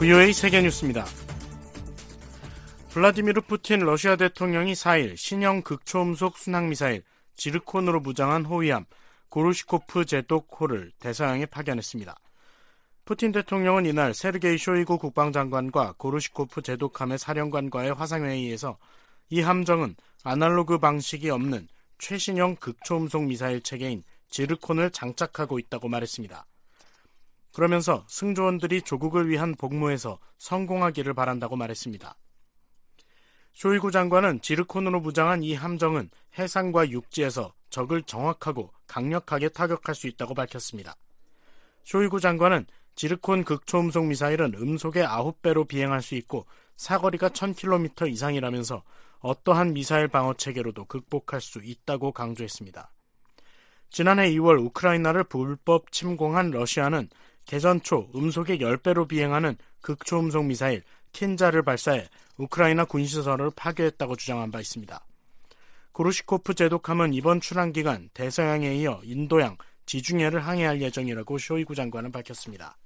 VOA 세계뉴스입니다. 블라디미르 푸틴 러시아 대통령이 4일 신형 극초음속 순항미사일 지르콘으로 무장한 호위함 고르시코프 제독호를 대서양에 파견했습니다. 푸틴 대통령은 이날 세르게이 쇼이구 국방장관과 고르시코프 제독함의 사령관과의 화상회의에서 이 함정은 아날로그 방식이 없는 최신형 극초음속 미사일 체계인 지르콘을 장착하고 있다고 말했습니다. 그러면서 승조원들이 조국을 위한 복무에서 성공하기를 바란다고 말했습니다. 쇼이구 장관은 지르콘으로 무장한 이 함정은 해상과 육지에서 적을 정확하고 강력하게 타격할 수 있다고 밝혔습니다. 쇼이구 장관은 지르콘 극초음속 미사일은 음속의 9배로 비행할 수 있고 사거리가 1000km 이상이라면서 어떠한 미사일 방어 체계로도 극복할 수 있다고 강조했습니다. 지난해 2월 우크라이나를 불법 침공한 러시아는 개전 초 음속의 10배로 비행하는 극초음속 미사일 킨자를 발사해 우크라이나 군시설을 파괴했다고 주장한 바 있습니다. 고르시코프 제독함은 이번 출항 기간 대서양에 이어 인도양, 지중해를 항해할 예정이라고 쇼이구 장관은 밝혔습니다.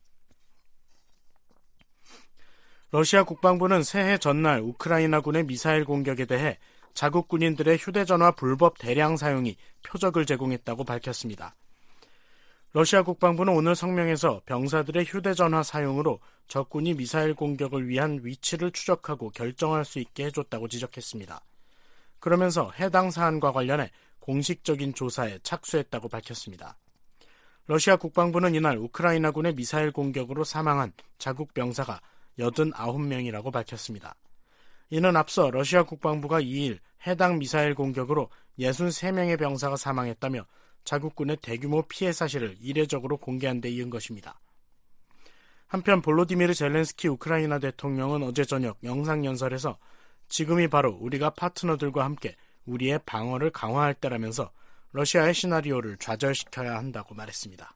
러시아 국방부는 새해 전날 우크라이나군의 미사일 공격에 대해 자국 군인들의 휴대전화 불법 대량 사용이 표적을 제공했다고 밝혔습니다. 러시아 국방부는 오늘 성명에서 병사들의 휴대전화 사용으로 적군이 미사일 공격을 위한 위치를 추적하고 결정할 수 있게 해줬다고 지적했습니다. 그러면서 해당 사안과 관련해 공식적인 조사에 착수했다고 밝혔습니다. 러시아 국방부는 이날 우크라이나군의 미사일 공격으로 사망한 자국 병사가 89명이라고 밝혔습니다. 이는 앞서 러시아 국방부가 2일 해당 미사일 공격으로 63명의 병사가 사망했다며 자국군의 대규모 피해 사실을 이례적으로 공개한 데 이은 것입니다. 한편 볼로디미르 젤렌스키 우크라이나 대통령은 어제 저녁 영상연설에서 지금이 바로 우리가 파트너들과 함께 우리의 방어를 강화할 때라면서 러시아의 시나리오를 좌절시켜야 한다고 말했습니다.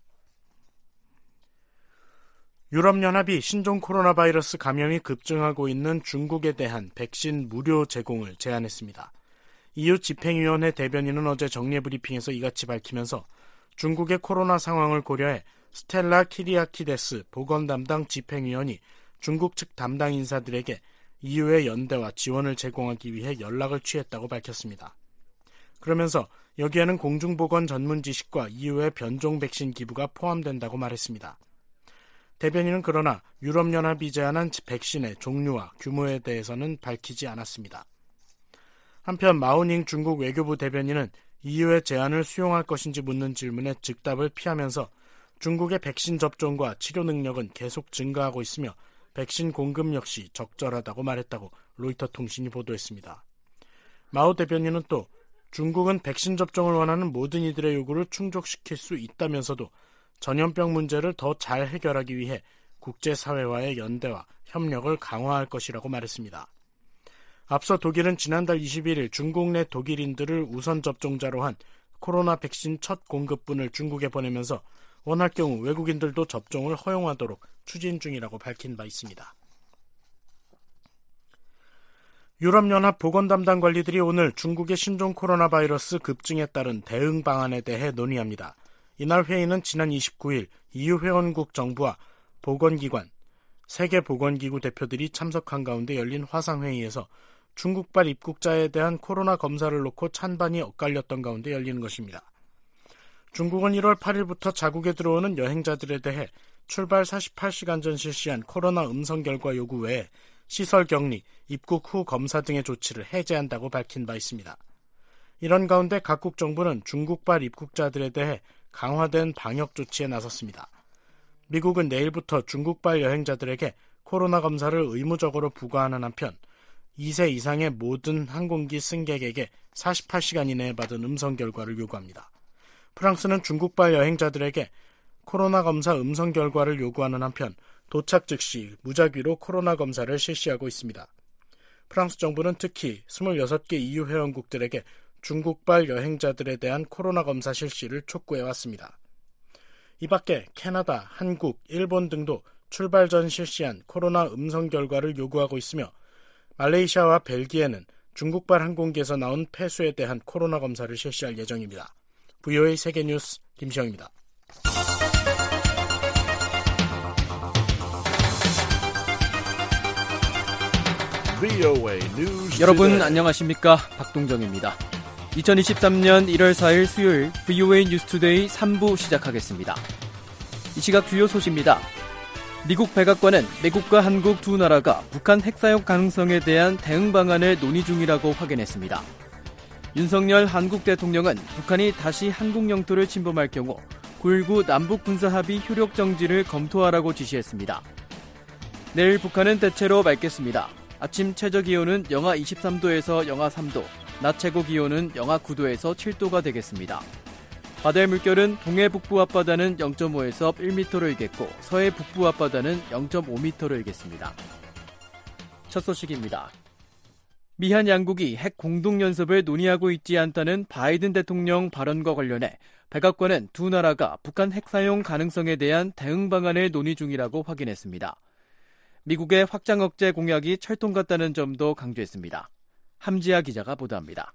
유럽연합이 신종 코로나 바이러스 감염이 급증하고 있는 중국에 대한 백신 무료 제공을 제안했습니다. EU 집행위원회 대변인은 어제 정례 브리핑에서 이같이 밝히면서 중국의 코로나 상황을 고려해 스텔라 키리아키데스 보건 담당 집행위원이 중국 측 담당 인사들에게 EU의 연대와 지원을 제공하기 위해 연락을 취했다고 밝혔습니다. 그러면서 여기에는 공중보건 전문 지식과 EU의 변종 백신 기부가 포함된다고 말했습니다. 대변인은 그러나 유럽연합이 제안한 백신의 종류와 규모에 대해서는 밝히지 않았습니다. 한편 마오닝 중국 외교부 대변인은 EU의 제안을 수용할 것인지 묻는 질문에 즉답을 피하면서 중국의 백신 접종과 치료 능력은 계속 증가하고 있으며 백신 공급 역시 적절하다고 말했다고 로이터 통신이 보도했습니다. 마오 대변인은 또 중국은 백신 접종을 원하는 모든 이들의 요구를 충족시킬 수 있다면서도 전염병 문제를 더 잘 해결하기 위해 국제사회와의 연대와 협력을 강화할 것이라고 말했습니다. 앞서 독일은 지난달 21일 중국 내 독일인들을 우선 접종자로 한 코로나 백신 첫 공급분을 중국에 보내면서 원할 경우 외국인들도 접종을 허용하도록 추진 중이라고 밝힌 바 있습니다. 유럽연합 보건담당 관리들이 오늘 중국의 신종 코로나 바이러스 급증에 따른 대응 방안에 대해 논의합니다. 이날 회의는 지난 29일 EU 회원국 정부와 보건기관, 세계보건기구 대표들이 참석한 가운데 열린 화상회의에서 중국발 입국자에 대한 코로나 검사를 놓고 찬반이 엇갈렸던 가운데 열리는 것입니다. 중국은 1월 8일부터 자국에 들어오는 여행자들에 대해 출발 48시간 전 실시한 코로나 음성 결과 요구 외에 시설 격리, 입국 후 검사 등의 조치를 해제한다고 밝힌 바 있습니다. 이런 가운데 각국 정부는 중국발 입국자들에 대해 강화된 방역 조치에 나섰습니다. 미국은 내일부터 중국발 여행자들에게 코로나 검사를 의무적으로 부과하는 한편 2세 이상의 모든 항공기 승객에게 48시간 이내에 받은 음성 결과를 요구합니다. 프랑스는 중국발 여행자들에게 코로나 검사 음성 결과를 요구하는 한편 도착 즉시 무작위로 코로나 검사를 실시하고 있습니다. 프랑스 정부는 특히 26개 EU 회원국들에게 중국발 여행자들에 대한 코로나 검사 실시를 촉구해왔습니다. 이 밖에 캐나다, 한국, 일본 등도 출발 전 실시한 코로나 음성 결과를 요구하고 있으며 말레이시아와 벨기에는 중국발 항공기에서 나온 폐수에 대한 코로나 검사를 실시할 예정입니다. VOA 세계뉴스 김시영입니다. VOA News 여러분 Today. 안녕하십니까? 박동정입니다. 2023년 1월 4일 수요일 VOA 뉴스 투데이 3부 시작하겠습니다. 이 시각 주요 소식입니다. 미국 백악관은 미국과 한국 두 나라가 북한 핵 사용 가능성에 대한 대응 방안을 논의 중이라고 확인했습니다. 윤석열 한국 대통령은 북한이 다시 한국 영토를 침범할 경우 9.19 남북 군사합의 효력 정지를 검토하라고 지시했습니다. 내일 북한은 대체로 맑겠습니다. 아침 최저기온은 영하 23도에서 영하 3도, 낮 최고기온은 영하 9도에서 7도가 되겠습니다. 바다의 물결은 동해 북부 앞바다는 0.5에서 1m로 일겠고 서해 북부 앞바다는 0.5m로 일겠습니다. 첫 소식입니다. 미한 양국이 핵 공동연습을 논의하고 있지 않다는 바이든 대통령 발언과 관련해 백악관은 두 나라가 북한 핵 사용 가능성에 대한 대응 방안을 논의 중이라고 확인했습니다. 미국의 확장 억제 공약이 철통 같다는 점도 강조했습니다. 함지아 기자가 보도합니다.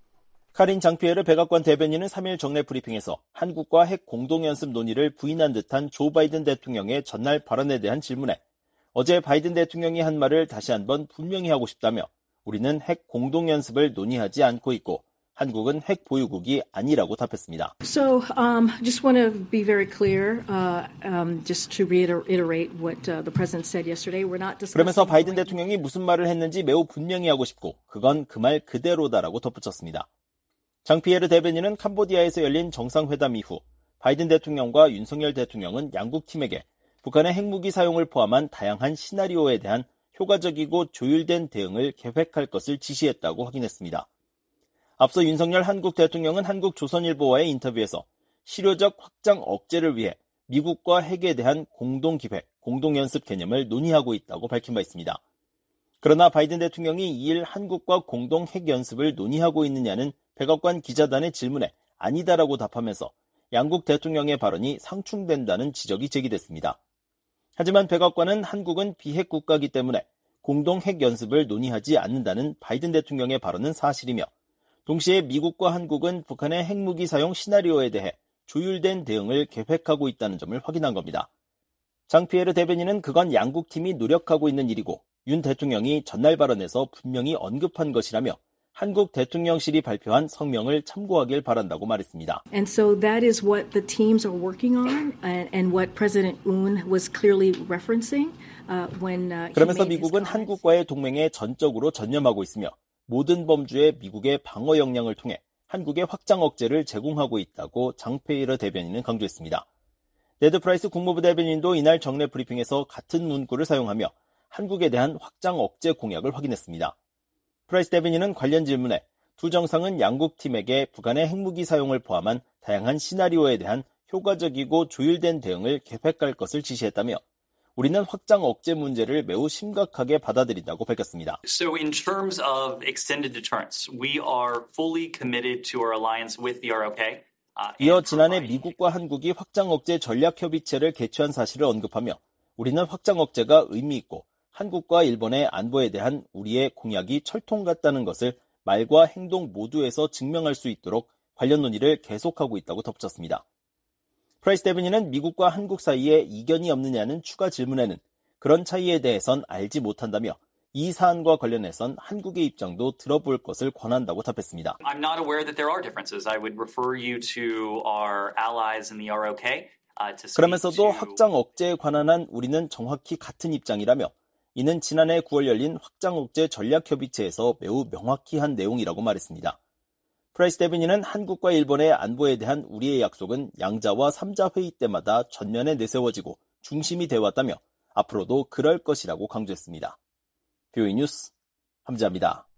카린 장피에르 백악관 대변인은 3일 정례 브리핑에서 한국과 핵 공동연습 논의를 부인한 듯한 조 바이든 대통령의 전날 발언에 대한 질문에 어제 바이든 대통령이 한 말을 다시 한번 분명히 하고 싶다며 우리는 핵 공동연습을 논의하지 않고 있고 한국은 핵 보유국이 아니라고 답했습니다. So, just want to be very clear, just to reiterate what the president said yesterday. We're not discussing. 그러면서 바이든 대통령이 무슨 말을 했는지 매우 분명히 하고 싶고 그건 그 말 그대로다라고 덧붙였습니다. 장피에르 대변인은 캄보디아에서 열린 정상회담 이후 바이든 대통령과 윤석열 대통령은 양국 팀에게 북한의 핵무기 사용을 포함한 다양한 시나리오에 대한 효과적이고 조율된 대응을 계획할 것을 지시했다고 확인했습니다. 앞서 윤석열 한국 대통령은 한국 조선일보와의 인터뷰에서 실효적 확장 억제를 위해 미국과 핵에 대한 공동기획, 공동연습 개념을 논의하고 있다고 밝힌 바 있습니다. 그러나 바이든 대통령이 2일 한국과 공동 핵연습을 논의하고 있느냐는 백악관 기자단의 질문에 아니다라고 답하면서 양국 대통령의 발언이 상충된다는 지적이 제기됐습니다. 하지만 백악관은 한국은 비핵 국가이기 때문에 공동 핵연습을 논의하지 않는다는 바이든 대통령의 발언은 사실이며 동시에 미국과 한국은 북한의 핵무기 사용 시나리오에 대해 조율된 대응을 계획하고 있다는 점을 확인한 겁니다. 장피에르 대변인은 그건 양국 팀이 노력하고 있는 일이고 윤 대통령이 전날 발언에서 분명히 언급한 것이라며 한국 대통령실이 발표한 성명을 참고하길 바란다고 말했습니다. And so that is what the teams are working on and what President Yoon was clearly referencing when he 그러면서 made his 미국은 comments. 한국과의 동맹에 전적으로 전념하고 있으며 모든 범주의 미국의 방어 역량을 통해 한국의 확장 억제를 제공하고 있다고 장페이러 대변인은 강조했습니다. 네드 프라이스 국무부 대변인도 이날 정례 브리핑에서 같은 문구를 사용하며 한국에 대한 확장 억제 공약을 확인했습니다. 프라이스 대변인은 관련 질문에 두 정상은 양국 팀에게 북한의 핵무기 사용을 포함한 다양한 시나리오에 대한 효과적이고 조율된 대응을 계획할 것을 지시했다며 우리는 확장 억제 문제를 매우 심각하게 받아들인다고 밝혔습니다. So in terms of extended deterrence, we are fully committed to our alliance with the ROK. 이어 지난해 미국과 한국이 확장 억제 전략협의체를 개최한 사실을 언급하며 우리는 확장 억제가 의미 있고 한국과 일본의 안보에 대한 우리의 공약이 철통 같다는 것을 말과 행동 모두에서 증명할 수 있도록 관련 논의를 계속하고 있다고 덧붙였습니다. 프라이스 대변인은 미국과 한국 사이에 이견이 없느냐는 추가 질문에는 그런 차이에 대해선 알지 못한다며 이 사안과 관련해선 한국의 입장도 들어볼 것을 권한다고 답했습니다. I'm not aware that there are differences. I would refer you to our allies in the ROK. 그러면서도 확장 억제에 관한 한 우리는 정확히 같은 입장이라며 이는 지난해 9월 열린 확장 억제 전략협의체에서 매우 명확히 한 내용이라고 말했습니다. 프라이스 대변인은 한국과 일본의 안보에 대한 우리의 약속은 양자와 3자 회의 때마다 전면에 내세워지고 중심이 되어왔다며 앞으로도 그럴 것이라고 강조했습니다. VOA 뉴스 함지아입니다.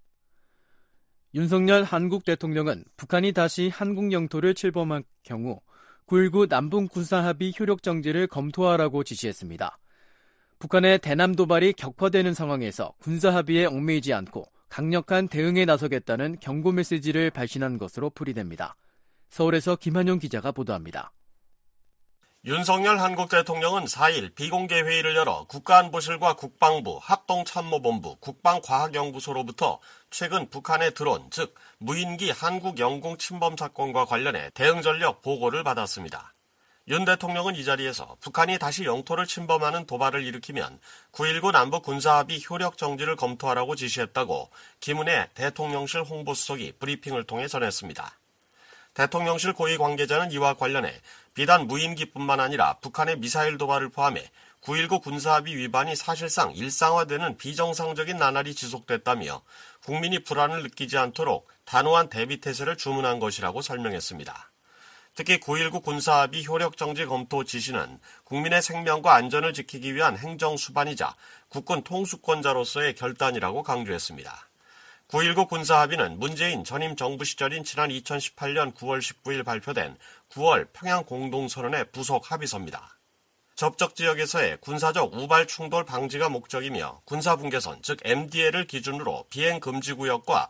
윤석열 한국 대통령은 북한이 다시 한국 영토를 침범할 경우 9.19 남북 군사합의 효력 정지를 검토하라고 지시했습니다. 북한의 대남 도발이 격화되는 상황에서 군사합의에 얽매이지 않고 강력한 대응에 나서겠다는 경고 메시지를 발신한 것으로 풀이됩니다. 서울에서 김한용 기자가 보도합니다. 윤석열 한국 대통령은 4일 비공개 회의를 열어 국가안보실과 국방부, 합동참모본부, 국방과학연구소로부터 최근 북한의 드론, 즉 무인기 한국 영공 침범 사건과 관련해 대응 전력 보고를 받았습니다. 윤 대통령은 이 자리에서 북한이 다시 영토를 침범하는 도발을 일으키면 9.19 남북 군사합의 효력 정지를 검토하라고 지시했다고 김은혜 대통령실 홍보수석이 브리핑을 통해 전했습니다. 대통령실 고위 관계자는 이와 관련해 비단 무인기뿐만 아니라 북한의 미사일 도발을 포함해 9.19 군사합의 위반이 사실상 일상화되는 비정상적인 나날이 지속됐다며 국민이 불안을 느끼지 않도록 단호한 대비태세를 주문한 것이라고 설명했습니다. 특히 9.19 군사합의 효력정지 검토 지시는 국민의 생명과 안전을 지키기 위한 행정수반이자 국군 통수권자로서의 결단이라고 강조했습니다. 9.19 군사합의는 문재인 전임 정부 시절인 지난 2018년 9월 19일 발표된 9월 평양 공동선언의 부속 합의서입니다. 접적 지역에서의 군사적 우발 충돌 방지가 목적이며 군사분계선, 즉 MDL을 기준으로 비행금지구역과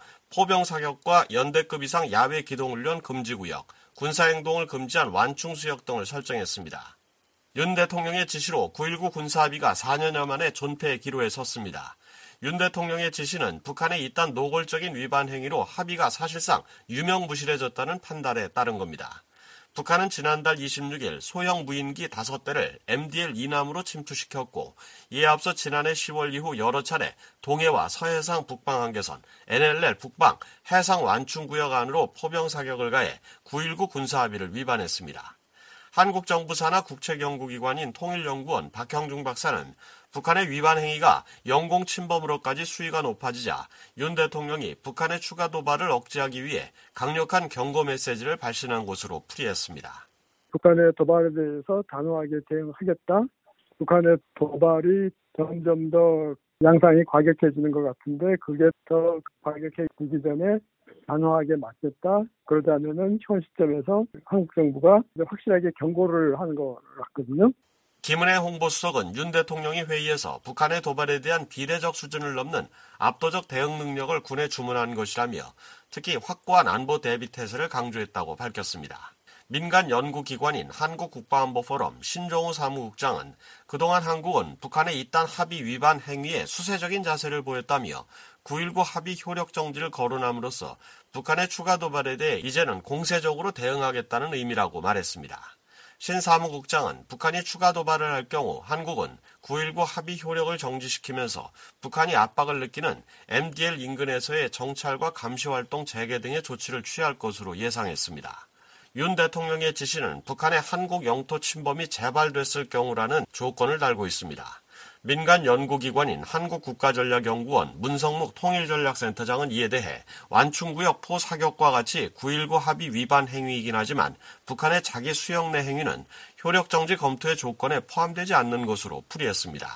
포병사격과 연대급 이상 야외 기동훈련 금지구역, 군사행동을 금지한 완충수역 등을 설정했습니다. 윤 대통령의 지시로 9.19 군사합의가 4년여 만에 존폐의 기로에 섰습니다. 윤 대통령의 지시는 북한의 이딴 노골적인 위반 행위로 합의가 사실상 유명무실해졌다는 판단에 따른 겁니다. 북한은 지난달 26일 소형 무인기 5대를 MDL 이남으로 침투시켰고 이에 앞서 지난해 10월 이후 여러 차례 동해와 서해상 북방한계선, NLL 북방 해상 완충구역 안으로 포병사격을 가해 9.19 군사합의를 위반했습니다. 한국 정부 산하 국책연구기관인 통일연구원 박형중 박사는 북한의 위반 행위가 영공 침범으로까지 수위가 높아지자 윤 대통령이 북한의 추가 도발을 억제하기 위해 강력한 경고 메시지를 발신한 것으로 풀이했습니다. 북한의 도발에 대해서 단호하게 대응하겠다. 북한의 도발이 점점 더 양상이 과격해지는 것 같은데 그게 더 과격해지기 전에 단호하게 맞겠다. 그러자면은 현 시점에서 한국 정부가 확실하게 경고를 하는 것 같거든요. 김은혜 홍보수석은 윤 대통령이 회의에서 북한의 도발에 대한 비례적 수준을 넘는 압도적 대응 능력을 군에 주문한 것이라며 특히 확고한 안보 대비 태세를 강조했다고 밝혔습니다. 민간 연구기관인 한국국방안보포럼 신종우 사무국장은 그동안 한국은 북한의 이딴 합의 위반 행위에 수세적인 자세를 보였다며 9.19 합의 효력 정지를 거론함으로써 북한의 추가 도발에 대해 이제는 공세적으로 대응하겠다는 의미라고 말했습니다. 신 사무국장은 북한이 추가 도발을 할 경우 한국은 9.19 합의 효력을 정지시키면서 북한이 압박을 느끼는 MDL 인근에서의 정찰과 감시활동 재개 등의 조치를 취할 것으로 예상했습니다. 윤 대통령의 지시는 북한의 한국 영토 침범이 재발됐을 경우라는 조건을 달고 있습니다. 민간 연구기관인 한국국가전략연구원 문성묵 통일전략센터장은 이에 대해 완충구역 포사격과 같이 9.19 합의 위반 행위이긴 하지만 북한의 자기 수용 내 행위는 효력정지 검토의 조건에 포함되지 않는 것으로 풀이했습니다.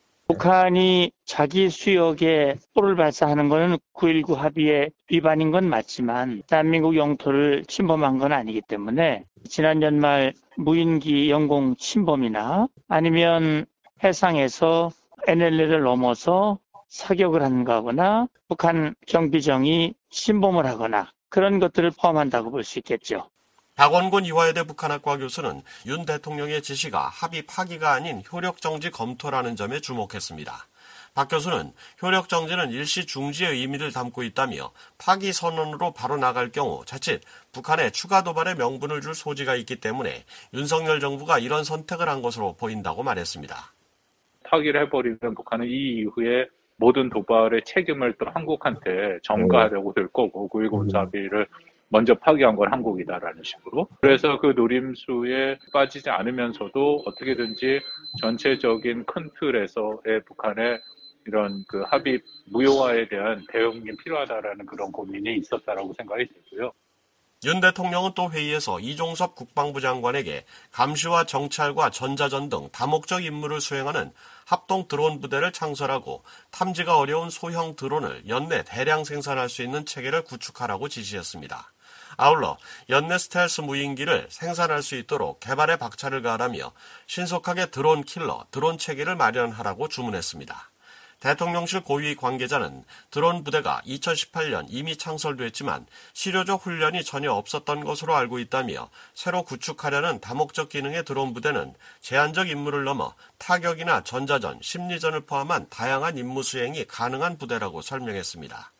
북한이 자기 수역에 포를 발사하는 것은 9.19 합의의 위반인 건 맞지만 대한민국 영토를 침범한 건 아니기 때문에 지난 연말 무인기 영공 침범이나 아니면 해상에서 NLL을 넘어서 사격을 한 거거나 북한 경비정이 침범을 하거나 그런 것들을 포함한다고 볼 수 있겠죠. 박원곤 이화여대 북한학과 교수는 윤 대통령의 지시가 합의 파기가 아닌 효력정지 검토라는 점에 주목했습니다. 박 교수는 효력정지는 일시 중지의 의미를 담고 있다며 파기 선언으로 바로 나갈 경우 자칫 북한에 추가 도발의 명분을 줄 소지가 있기 때문에 윤석열 정부가 이런 선택을 한 것으로 보인다고 말했습니다. 파기를 해버리면 북한은 이 이후에 모든 도발의 책임을 또 한국한테 전가하려고 될 거고 9.19 군사합의를 먼저 파기한 건 한국이다라는 식으로. 그래서 그 노림수에 빠지지 않으면서도 어떻게든지 전체적인 큰 틀에서의 북한의 이런 그 합의 무효화에 대한 대응이 필요하다라는 그런 고민이 있었다라고 생각이 들고요. 윤 대통령은 또 회의에서 이종섭 국방부 장관에게 감시와 정찰과 전자전 등 다목적 임무를 수행하는 합동 드론 부대를 창설하고 탐지가 어려운 소형 드론을 연내 대량 생산할 수 있는 체계를 구축하라고 지시했습니다. 아울러 연내 스텔스 무인기를 생산할 수 있도록 개발에 박차를 가하라며 신속하게 드론 킬러, 드론 체계를 마련하라고 주문했습니다. 대통령실 고위 관계자는 드론 부대가 2018년 이미 창설됐지만 실효적 훈련이 전혀 없었던 것으로 알고 있다며 새로 구축하려는 다목적 기능의 드론 부대는 제한적 임무를 넘어 타격이나 전자전, 심리전을 포함한 다양한 임무 수행이 가능한 부대라고 설명했습니다.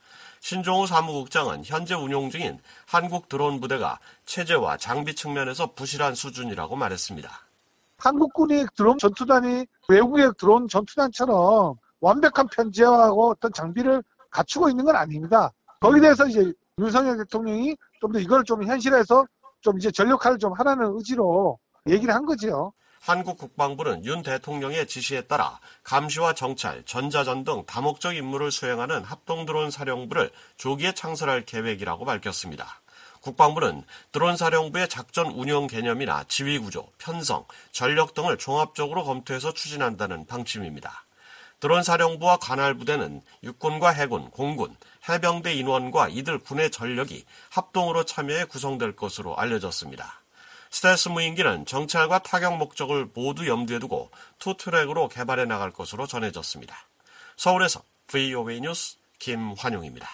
신종우 사무국장은 현재 운용 중인 한국 드론 부대가 체제와 장비 측면에서 부실한 수준이라고 말했습니다. 한국군이 드론 전투단이 외국의 드론 전투단처럼 완벽한 편제하고 어떤 장비를 갖추고 있는 건 아닙니다. 거기에 대해서 이제 윤석열 대통령이 좀 더 이걸 좀 현실에서 좀 이제 전력화를 좀 하라는 의지로 얘기를 한 거죠. 한국 국방부는 윤 대통령의 지시에 따라 감시와 정찰, 전자전 등 다목적 임무를 수행하는 합동드론 사령부를 조기에 창설할 계획이라고 밝혔습니다. 국방부는 드론 사령부의 작전 운영 개념이나 지휘 구조, 편성, 전력 등을 종합적으로 검토해서 추진한다는 방침입니다. 드론 사령부와 관할 부대는 육군과 해군, 공군, 해병대 인원과 이들 군의 전력이 합동으로 참여해 구성될 것으로 알려졌습니다. 스텔스 무인기는 정찰과 타격 목적을 모두 염두에 두고 투트랙으로 개발해 나갈 것으로 전해졌습니다. 서울에서 VOA 뉴스 김환용입니다.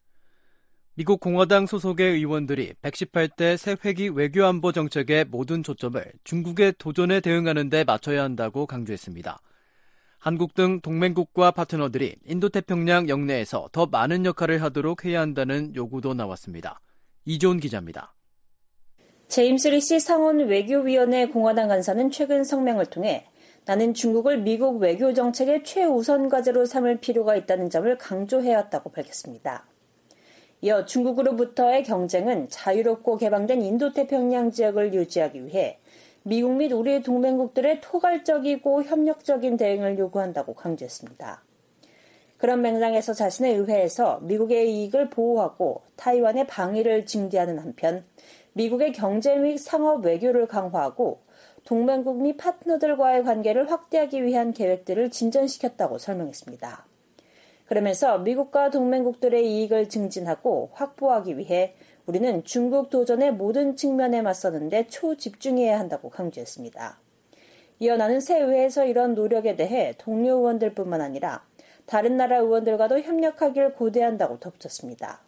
미국 공화당 소속의 의원들이 118대 새 회기 외교안보 정책의 모든 초점을 중국의 도전에 대응하는 데 맞춰야 한다고 강조했습니다. 한국 등 동맹국과 파트너들이 인도태평양 영내에서 더 많은 역할을 하도록 해야 한다는 요구도 나왔습니다. 이조은 기자입니다. 제임스 리시 상원 외교위원회 공화당 간사는 최근 성명을 통해 나는 중국을 미국 외교 정책의 최우선 과제로 삼을 필요가 있다는 점을 강조해왔다고 밝혔습니다. 이어 중국으로부터의 경쟁은 자유롭고 개방된 인도태평양 지역을 유지하기 위해 미국 및 우리 동맹국들의 토괄적이고 협력적인 대응을 요구한다고 강조했습니다. 그런 맥락에서 자신의 의회에서 미국의 이익을 보호하고 타이완의 방위를 증대하는 한편 미국의 경제 및 상업 외교를 강화하고 동맹국 및 파트너들과의 관계를 확대하기 위한 계획들을 진전시켰다고 설명했습니다. 그러면서 미국과 동맹국들의 이익을 증진하고 확보하기 위해 우리는 중국 도전의 모든 측면에 맞서는 데 초집중해야 한다고 강조했습니다. 이어 나는 새 의회에서 이런 노력에 대해 동료 의원들뿐만 아니라 다른 나라 의원들과도 협력하길 고대한다고 덧붙였습니다.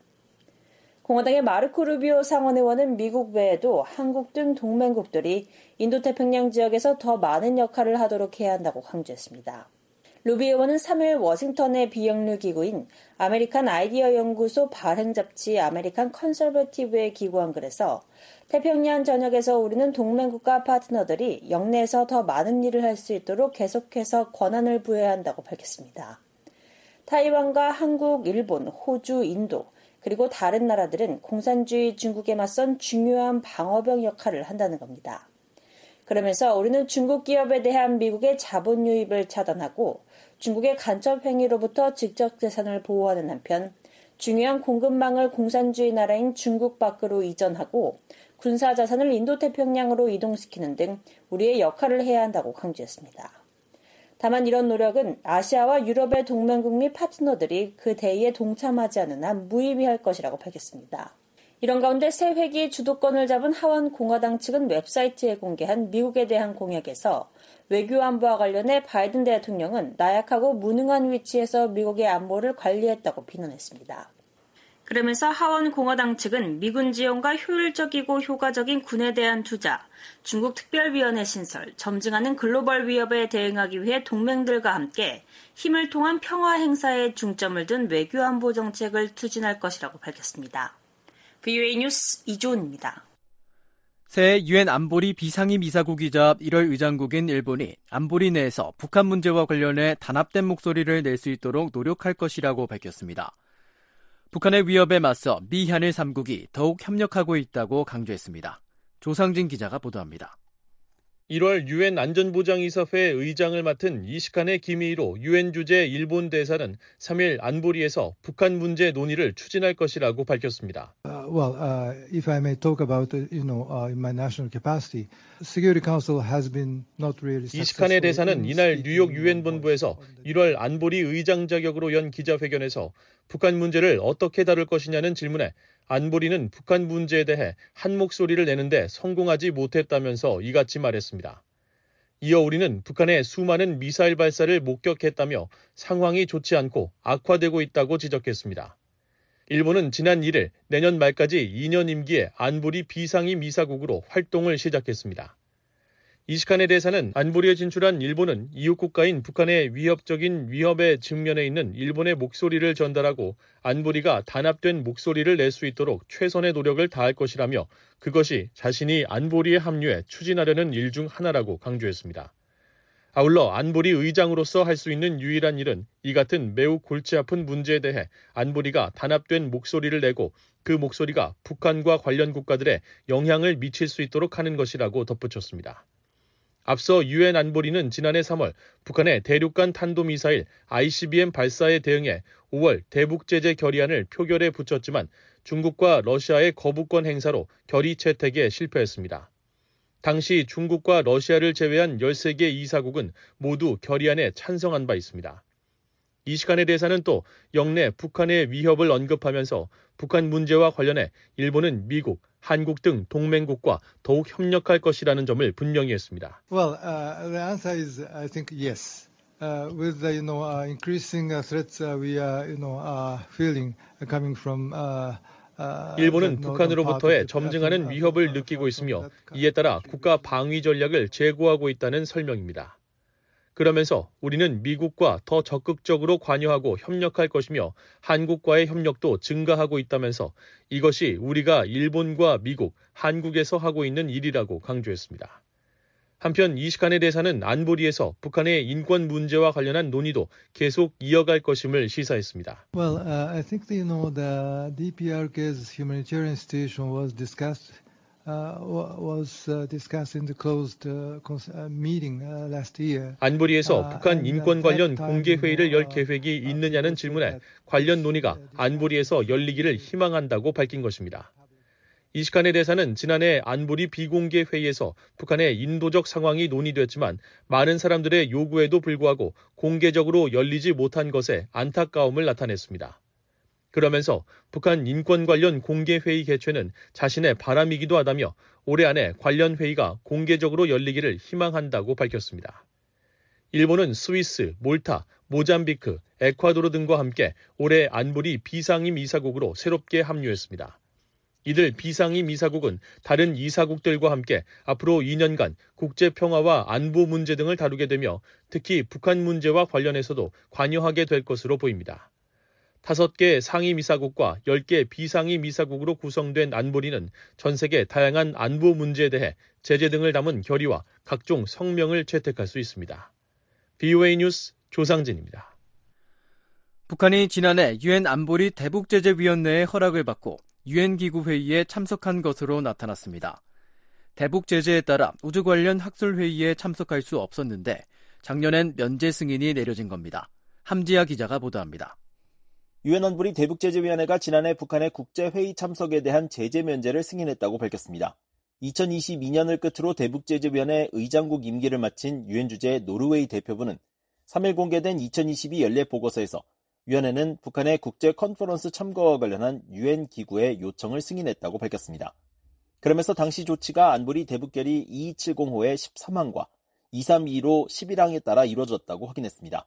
공화당의 마르코 루비오 상원의원은 미국 외에도 한국 등 동맹국들이 인도태평양 지역에서 더 많은 역할을 하도록 해야 한다고 강조했습니다. 루비오 의원은 3일 워싱턴의 비영리 기구인 아메리칸 아이디어 연구소 발행 잡지 아메리칸 컨설버티브에 기고한 글에서 태평양 전역에서 우리는 동맹국가 파트너들이 영내에서 더 많은 일을 할 수 있도록 계속해서 권한을 부여해야 한다고 밝혔습니다. 타이완과 한국, 일본, 호주, 인도, 그리고 다른 나라들은 공산주의 중국에 맞선 중요한 방어병 역할을 한다는 겁니다. 그러면서 우리는 중국 기업에 대한 미국의 자본 유입을 차단하고 중국의 간첩 행위로부터 직접 재산을 보호하는 한편 중요한 공급망을 공산주의 나라인 중국 밖으로 이전하고 군사 자산을 인도태평양으로 이동시키는 등 우리의 역할을 해야 한다고 강조했습니다. 다만 이런 노력은 아시아와 유럽의 동맹국 및 파트너들이 그 대의에 동참하지 않은 한 무의미할 것이라고 밝혔습니다. 이런 가운데 새 회기 주도권을 잡은 하원 공화당 측은 웹사이트에 공개한 미국에 대한 공약에서 외교 안보와 관련해 바이든 대통령은 나약하고 무능한 위치에서 미국의 안보를 관리했다고 비난했습니다. 그러면서 하원 공화당 측은 미군 지원과 효율적이고 효과적인 군에 대한 투자, 중국 특별위원회 신설, 점증하는 글로벌 위협에 대응하기 위해 동맹들과 함께 힘을 통한 평화 행사에 중점을 둔 외교 안보 정책을 추진할 것이라고 밝혔습니다. VOA 뉴스 이조은입니다. 새 유엔 안보리 비상임 이사국이자 1월 의장국인 일본이 안보리 내에서 북한 문제와 관련해 단합된 목소리를 낼 수 있도록 노력할 것이라고 밝혔습니다. 북한의 위협에 맞서 미 한일 3국이 더욱 협력하고 있다고 강조했습니다. 조상진 기자가 보도합니다. 1월 유엔 안전보장이사회 의장을 맡은 이시칸의 기미히로 유엔 주재 일본 대사는 3일 안보리에서 북한 문제 논의를 추진할 것이라고 밝혔습니다. If I may talk about, in my national capacity, Security Council has been not really successful. 이시칸의 대사는 이날 뉴욕 유엔 본부에서 1월 안보리 의장 자격으로 연 기자회견에서 북한 문제를 어떻게 다룰 것이냐는 질문에 안보리는 북한 문제에 대해 한 목소리를 내는데 성공하지 못했다면서 이같이 말했습니다. 이어 우리는 북한의 수많은 미사일 발사를 목격했다며 상황이 좋지 않고 악화되고 있다고 지적했습니다. 일본은 지난 1일 내년 말까지 2년 임기의 안보리 비상임 이사국으로 활동을 시작했습니다. 이시칸에 대해서는 안보리에 진출한 일본은 이웃 국가인 북한의 위협적인 위협에 직면해 있는 일본의 목소리를 전달하고 안보리가 단합된 목소리를 낼 수 있도록 최선의 노력을 다할 것이라며 그것이 자신이 안보리에 합류해 추진하려는 일 중 하나라고 강조했습니다. 아울러 안보리 의장으로서 할 수 있는 유일한 일은 이 같은 매우 골치 아픈 문제에 대해 안보리가 단합된 목소리를 내고 그 목소리가 북한과 관련 국가들에 영향을 미칠 수 있도록 하는 것이라고 덧붙였습니다. 앞서 유엔 안보리는 지난해 3월 북한의 대륙간 탄도미사일 ICBM 발사에 대응해 5월 대북제재 결의안을 표결에 붙였지만 중국과 러시아의 거부권 행사로 결의 채택에 실패했습니다. 당시 중국과 러시아를 제외한 13개 이사국은 모두 결의안에 찬성한 바 있습니다. 이시칸에 대해서는 또 영내 북한의 위협을 언급하면서 북한 문제와 관련해 일본은 미국, 한국 등 동맹국과 더욱 협력할 것이라는 점을 분명히 했습니다. Well, the answer is, I think, yes. With the, increasing threats we are, feeling coming from. 일본은 북한으로부터의 점증하는 위협을 느끼고 있으며 이에 따라 국가 방위 전략을 재고하고 있다는 설명입니다. 그러면서 우리는 미국과 더 적극적으로 관여하고 협력할 것이며 한국과의 협력도 증가하고 있다면서 이것이 우리가 일본과 미국, 한국에서 하고 있는 일이라고 강조했습니다. 한편 이시칸에 대해서는 안보리에서 북한의 인권 문제와 관련한 논의도 계속 이어갈 것임을 시사했습니다. Well, I think the DPRK's humanitarian situation was discussed in the closed meeting last year. 안보리에서 북한 인권 관련 공개 회의를 열 계획이 있느냐는 질문에 관련 논의가 안보리에서 열리기를 희망한다고 밝힌 것입니다. 이시칸에 대해서는 지난해 안보리 비공개 회의에서 북한의 인도적 상황이 논의됐지만 많은 사람들의 요구에도 불구하고 공개적으로 열리지 못한 것에 안타까움을 나타냈습니다. 그러면서 북한 인권 관련 공개 회의 개최는 자신의 바람이기도 하다며 올해 안에 관련 회의가 공개적으로 열리기를 희망한다고 밝혔습니다. 일본은 스위스, 몰타, 모잠비크, 에콰도르 등과 함께 올해 안보리 비상임 이사국으로 새롭게 합류했습니다. 이들 비상임 이사국은 다른 이사국들과 함께 앞으로 2년간 국제 평화와 안보 문제 등을 다루게 되며 특히 북한 문제와 관련해서도 관여하게 될 것으로 보입니다. 5개 상임 이사국과 10개 비상임 이사국으로 구성된 안보리는 전 세계 다양한 안보 문제에 대해 제재 등을 담은 결의와 각종 성명을 채택할 수 있습니다. VOA 뉴스 조상진입니다. 북한이 지난해 유엔 안보리 대북제재위원회의 허락을 받고 유엔 기구 회의에 참석한 것으로 나타났습니다. 대북 제재에 따라 우주 관련 학술 회의에 참석할 수 없었는데 작년엔 면제 승인이 내려진 겁니다. 함지아 기자가 보도합니다. 유엔 안보리 대북제재위원회가 지난해 북한의 국제회의 참석에 대한 제재 면제를 승인했다고 밝혔습니다. 2022년을 끝으로 대북제재위원회 의장국 임기를 마친 유엔 주재 노르웨이 대표부는 3일 공개된 2022 연례 보고서에서 위원회는 북한의 국제 컨퍼런스 참가와 관련한 유엔 기구의 요청을 승인했다고 밝혔습니다. 그러면서 당시 조치가 안보리 대북결의 2270호의 13항과 2322로 11항에 따라 이루어졌다고 확인했습니다.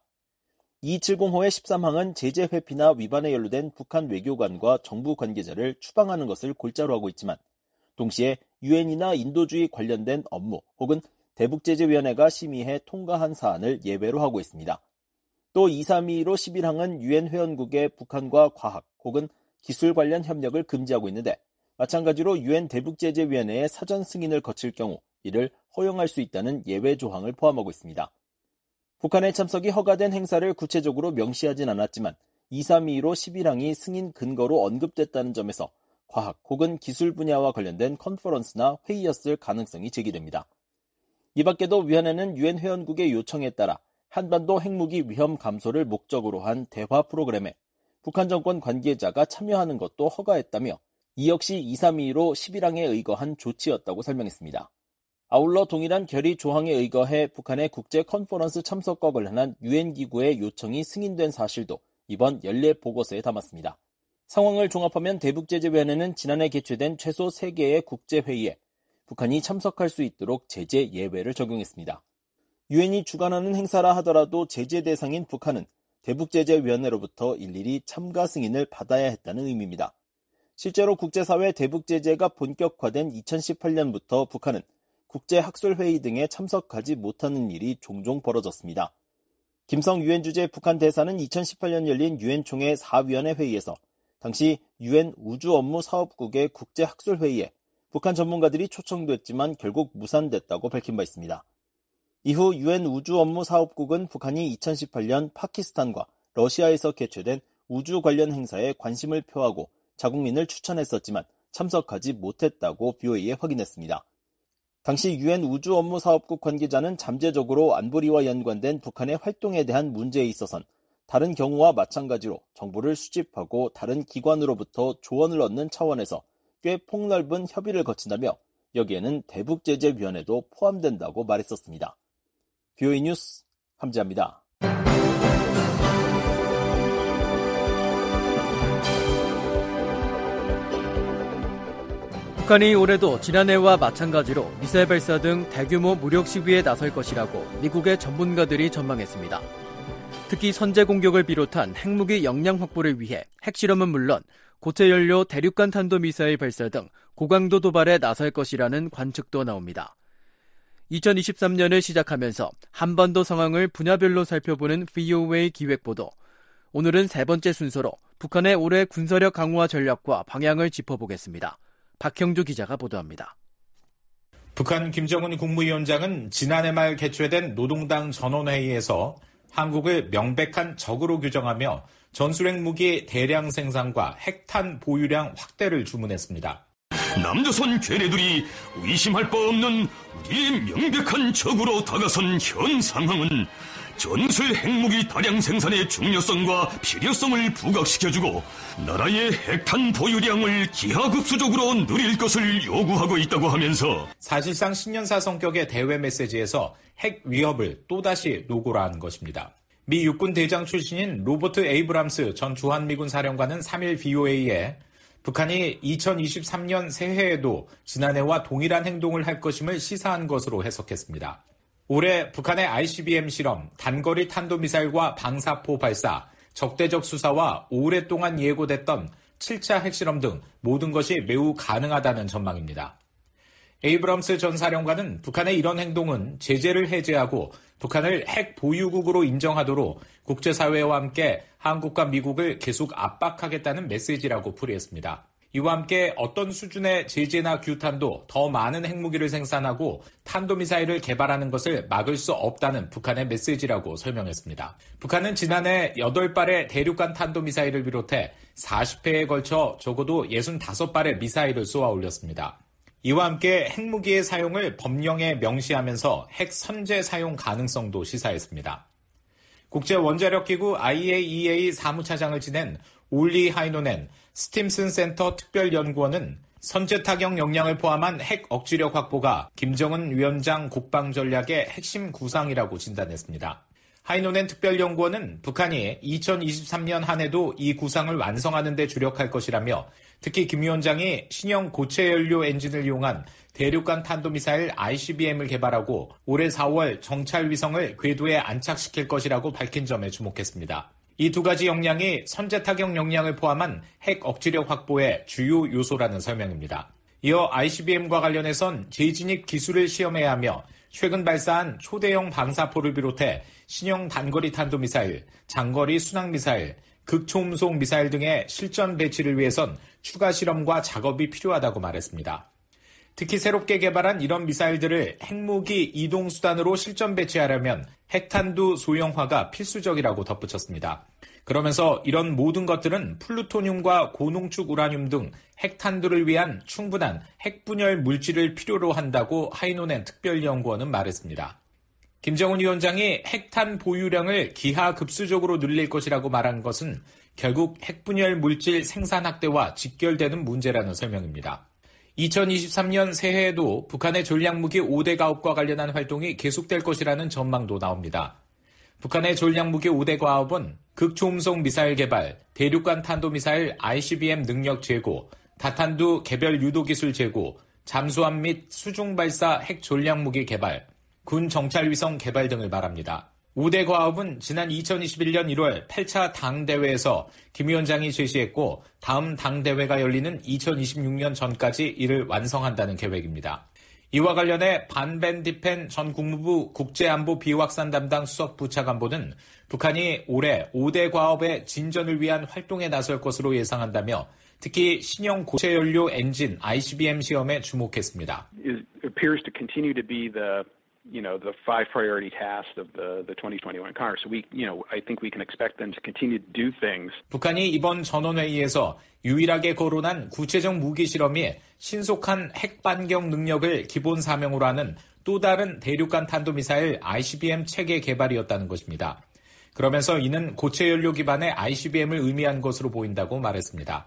2270호의 13항은 제재 회피나 위반에 연루된 북한 외교관과 정부 관계자를 추방하는 것을 골자로 하고 있지만 동시에 유엔이나 인도주의 관련된 업무 혹은 대북제재위원회가 심의해 통과한 사안을 예외로 하고 있습니다. 또 2322로 11항은 유엔 회원국의 북한과 과학 혹은 기술 관련 협력을 금지하고 있는데 마찬가지로 유엔 대북제재위원회의 사전 승인을 거칠 경우 이를 허용할 수 있다는 예외 조항을 포함하고 있습니다. 북한의 참석이 허가된 행사를 구체적으로 명시하진 않았지만 2322로 11항이 승인 근거로 언급됐다는 점에서 과학 혹은 기술 분야와 관련된 컨퍼런스나 회의였을 가능성이 제기됩니다. 이 밖에도 위원회는 유엔 회원국의 요청에 따라 한반도 핵무기 위험 감소를 목적으로 한 대화 프로그램에 북한 정권 관계자가 참여하는 것도 허가했다며 이 역시 2322로 11항에 의거한 조치였다고 설명했습니다. 아울러 동일한 결의 조항에 의거해 북한의 국제 컨퍼런스 참석과 관련한 유엔 기구의 요청이 승인된 사실도 이번 연례 보고서에 담았습니다. 상황을 종합하면 대북제재위원회는 지난해 개최된 최소 3개의 국제회의에 북한이 참석할 수 있도록 제재 예외를 적용했습니다. 유엔이 주관하는 행사라 하더라도 제재 대상인 북한은 대북제재위원회로부터 일일이 참가 승인을 받아야 했다는 의미입니다. 실제로 국제사회 대북제재가 본격화된 2018년부터 북한은 국제학술회의 등에 참석하지 못하는 일이 종종 벌어졌습니다. 김성 유엔 주재 북한 대사는 2018년 열린 유엔 총회 4위원회 회의에서 당시 유엔 우주업무사업국의 국제학술회의에 북한 전문가들이 초청됐지만 결국 무산됐다고 밝힌 바 있습니다. 이후 유엔 우주업무사업국은 북한이 2018년 파키스탄과 러시아에서 개최된 우주 관련 행사에 관심을 표하고 자국민을 추천했었지만 참석하지 못했다고 BOA에 확인했습니다. 당시 유엔 우주업무사업국 관계자는 잠재적으로 안보리와 연관된 북한의 활동에 대한 문제에 있어선 다른 경우와 마찬가지로 정보를 수집하고 다른 기관으로부터 조언을 얻는 차원에서 꽤 폭넓은 협의를 거친다며 여기에는 대북제재위원회도 포함된다고 말했었습니다. BOA 뉴스 함지아입니다. 북한이 올해도 지난해와 마찬가지로 미사일 발사 등 대규모 무력 시위에 나설 것이라고 미국의 전문가들이 전망했습니다. 특히 선제 공격을 비롯한 핵무기 역량 확보를 위해 핵실험은 물론 고체 연료 대륙간 탄도미사일 발사 등 고강도 도발에 나설 것이라는 관측도 나옵니다. 2023년을 시작하면서 한반도 상황을 분야별로 살펴보는 VOA 기획보도. 오늘은 세 번째 순서로 북한의 올해 군사력 강화 전략과 방향을 짚어보겠습니다. 박형주 기자가 보도합니다. 북한 김정은 국무위원장은 지난해 말 개최된 노동당 전원회의에서 한국을 명백한 적으로 규정하며 전술핵 무기 대량 생산과 핵탄 보유량 확대를 주문했습니다. 남조선 괴뢰들이 의심할 바 없는 우리의 명백한 적으로 다가선 현 상황은 전술 핵무기 다량 생산의 중요성과 필요성을 부각시켜주고 나라의 핵탄 보유량을 기하급수적으로 늘릴 것을 요구하고 있다고 하면서 사실상 신년사 성격의 대외 메시지에서 핵 위협을 또다시 노골화한 것입니다. 미 육군 대장 출신인 로버트 에이브람스 전 주한미군 사령관은 3일 BOA에 북한이 2023년 새해에도 지난해와 동일한 행동을 할 것임을 시사한 것으로 해석했습니다. 올해 북한의 ICBM 실험, 단거리 탄도미사일과 방사포 발사, 적대적 수사와 오랫동안 예고됐던 7차 핵실험 등 모든 것이 매우 가능하다는 전망입니다. 에이브럼스 전 사령관은 북한의 이런 행동은 제재를 해제하고 북한을 핵 보유국으로 인정하도록 국제사회와 함께 한국과 미국을 계속 압박하겠다는 메시지라고 풀이했습니다. 이와 함께 어떤 수준의 제재나 규탄도 더 많은 핵무기를 생산하고 탄도미사일을 개발하는 것을 막을 수 없다는 북한의 메시지라고 설명했습니다. 북한은 지난해 8발의 대륙간 탄도미사일을 비롯해 40회에 걸쳐 적어도 65발의 미사일을 쏘아 올렸습니다. 이와 함께 핵무기의 사용을 법령에 명시하면서 핵 선제 사용 가능성도 시사했습니다. 국제원자력기구 IAEA 사무차장을 지낸 올리 하이노넨 스팀슨 센터 특별연구원은 선제 타격 역량을 포함한 핵 억지력 확보가 김정은 위원장 국방 전략의 핵심 구상이라고 진단했습니다. 하이노넨 특별연구원은 북한이 2023년 한 해도 이 구상을 완성하는 데 주력할 것이라며 특히 김 위원장이 신형 고체 연료 엔진을 이용한 대륙간 탄도미사일 ICBM을 개발하고 올해 4월 정찰 위성을 궤도에 안착시킬 것이라고 밝힌 점에 주목했습니다. 이 두 가지 역량이 선제 타격 역량을 포함한 핵 억지력 확보의 주요 요소라는 설명입니다. 이어 ICBM과 관련해선 재진입 기술을 시험해야 하며 최근 발사한 초대형 방사포를 비롯해 신형 단거리 탄도미사일, 장거리 순항미사일, 극초음속 미사일 등의 실전 배치를 위해선 추가 실험과 작업이 필요하다고 말했습니다. 특히 새롭게 개발한 이런 미사일들을 핵무기 이동수단으로 실전 배치하려면 핵탄두 소형화가 필수적이라고 덧붙였습니다. 그러면서 이런 모든 것들은 플루토늄과 고농축 우라늄 등 핵탄두를 위한 충분한 핵분열 물질을 필요로 한다고 하이노넨 특별연구원은 말했습니다. 김정은 위원장이 핵탄 보유량을 기하급수적으로 늘릴 것이라고 말한 것은 결국 핵분열 물질 생산 확대와 직결되는 문제라는 설명입니다. 2023년 새해에도 북한의 전략무기 5대 가업과 관련한 활동이 계속될 것이라는 전망도 나옵니다. 북한의 전략무기 5대 가업은 극초음속 미사일 개발, 대륙간 탄도미사일 ICBM 능력 제고, 다탄두 개별 유도 기술 제고, 잠수함 및 수중 발사 핵 전략무기 개발, 군 정찰위성 개발 등을 말합니다. 5대 과업은 지난 2021년 1월 8차 당대회에서 김 위원장이 제시했고 다음 당대회가 열리는 2026년 전까지 이를 완성한다는 계획입니다. 이와 관련해 반 벤디펜 전 국무부 국제안보 비확산 담당 수석 부차관보는 북한이 올해 5대 과업의 진전을 위한 활동에 나설 것으로 예상한다며 특히 신형 고체연료 엔진 ICBM 시험에 주목했습니다. It appears to continue to be the five priority tasks of the 2021 Congress. I think we can expect them to continue to do things. 북한이 이번 전원회의에서 유일하게 거론한 구체적 무기 실험이 신속한 핵 반경 능력을 기본 사명으로 하는 또 다른 대륙간 탄도미사일 ICBM 체계 개발이었다는 것입니다. 그러면서 이는 고체 연료 기반의 ICBM을 의미한 것으로 보인다고 말했습니다.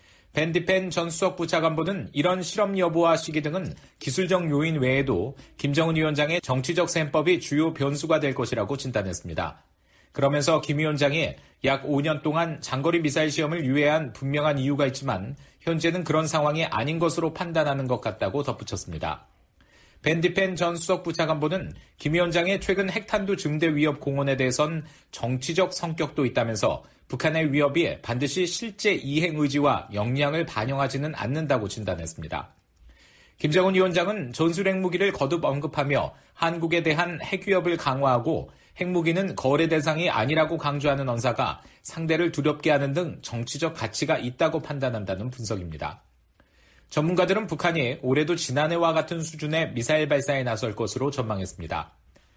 벤디펜 전 수석 부차관보는 이런 실험 여부와 시기 등은 기술적 요인 외에도 김정은 위원장의 정치적 셈법이 주요 변수가 될 것이라고 진단했습니다. 그러면서 김 위원장이 약 5년 동안 장거리 미사일 시험을 유예한 분명한 이유가 있지만 현재는 그런 상황이 아닌 것으로 판단하는 것 같다고 덧붙였습니다. 벤디펜 전 수석 부차관보는 김 위원장의 최근 핵탄두 증대 위협 공언에 대해선 정치적 성격도 있다면서 북한의 위협이 반드시 실제 이행 의지와 역량을 반영하지는 않는다고 진단했습니다. 김정은 위원장은 전술 핵무기를 거듭 언급하며 한국에 대한 핵위협을 강화하고 핵무기는 거래 대상이 아니라고 강조하는 언사가 상대를 두렵게 하는 등 정치적 가치가 있다고 판단한다는 분석입니다. 전문가들은 북한이 올해도 지난해와 같은 수준의 미사일 발사에 나설 것으로 전망했습니다.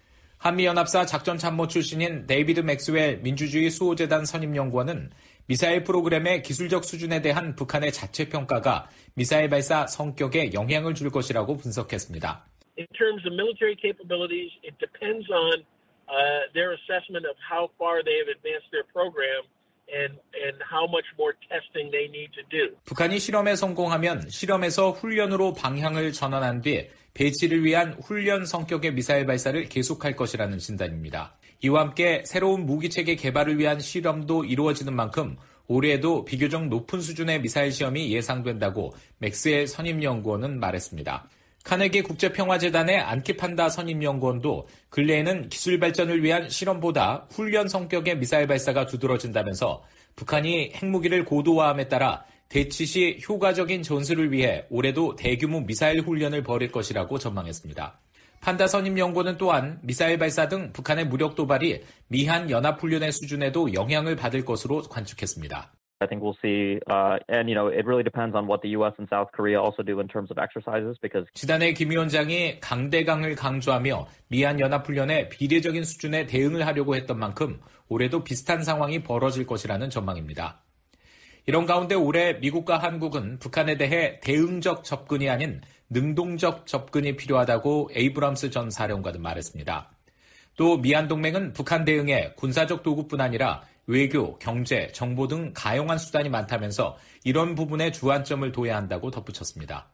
한미연합사 작전참모 출신인 데이비드 맥스웰 민주주의 수호재단 선임연구원은 미사일 프로그램의 기술적 수준에 대한 북한의 자체 평가가 미사일 발사 성격에 영향을 줄 것이라고 분석했습니다. In terms of military capabilities, it depends on their assessment of how far they have advanced their program and how much more testing they need to do. 북한이 실험에 성공하면 실험에서 훈련으로 방향을 전환한 뒤 배치를 위한 훈련 성격의 미사일 발사를 계속할 것이라는 진단입니다. 이와 함께 새로운 무기체계 개발을 위한 실험도 이루어지는 만큼 올해에도 비교적 높은 수준의 미사일 시험이 예상된다고 맥스웰 선임연구원은 말했습니다. 카네기 국제평화재단의 안키판다 선임연구원도 근래에는 기술 발전을 위한 실험보다 훈련 성격의 미사일 발사가 두드러진다면서 북한이 핵무기를 고도화함에 따라 대치 시 효과적인 전술을 위해 올해도 대규모 미사일 훈련을 벌일 것이라고 전망했습니다. 판다 선임연구원은 또한 미사일 발사 등 북한의 무력 도발이 미한 연합훈련의 수준에도 영향을 받을 것으로 관측했습니다. I think we'll see, it really depends on what the U.S. and South Korea also do in terms of exercises because. 지난해 김 위원장이 강대강을 강조하며 미한 연합훈련의 비례적인 수준에 대응을 하려고 했던 만큼 올해도 비슷한 상황이 벌어질 것이라는 전망입니다. 이런 가운데 올해 미국과 한국은 북한에 대해 대응적 접근이 아닌 능동적 접근이 필요하다고 에이브럼스 전 사령관은 말했습니다. 또 미한 동맹은 북한 대응에 군사적 도구뿐 아니라 외교, 경제, 정보 등 가용한 수단이 많다면서 이런 부분에 주안점을 둬야 한다고 덧붙였습니다.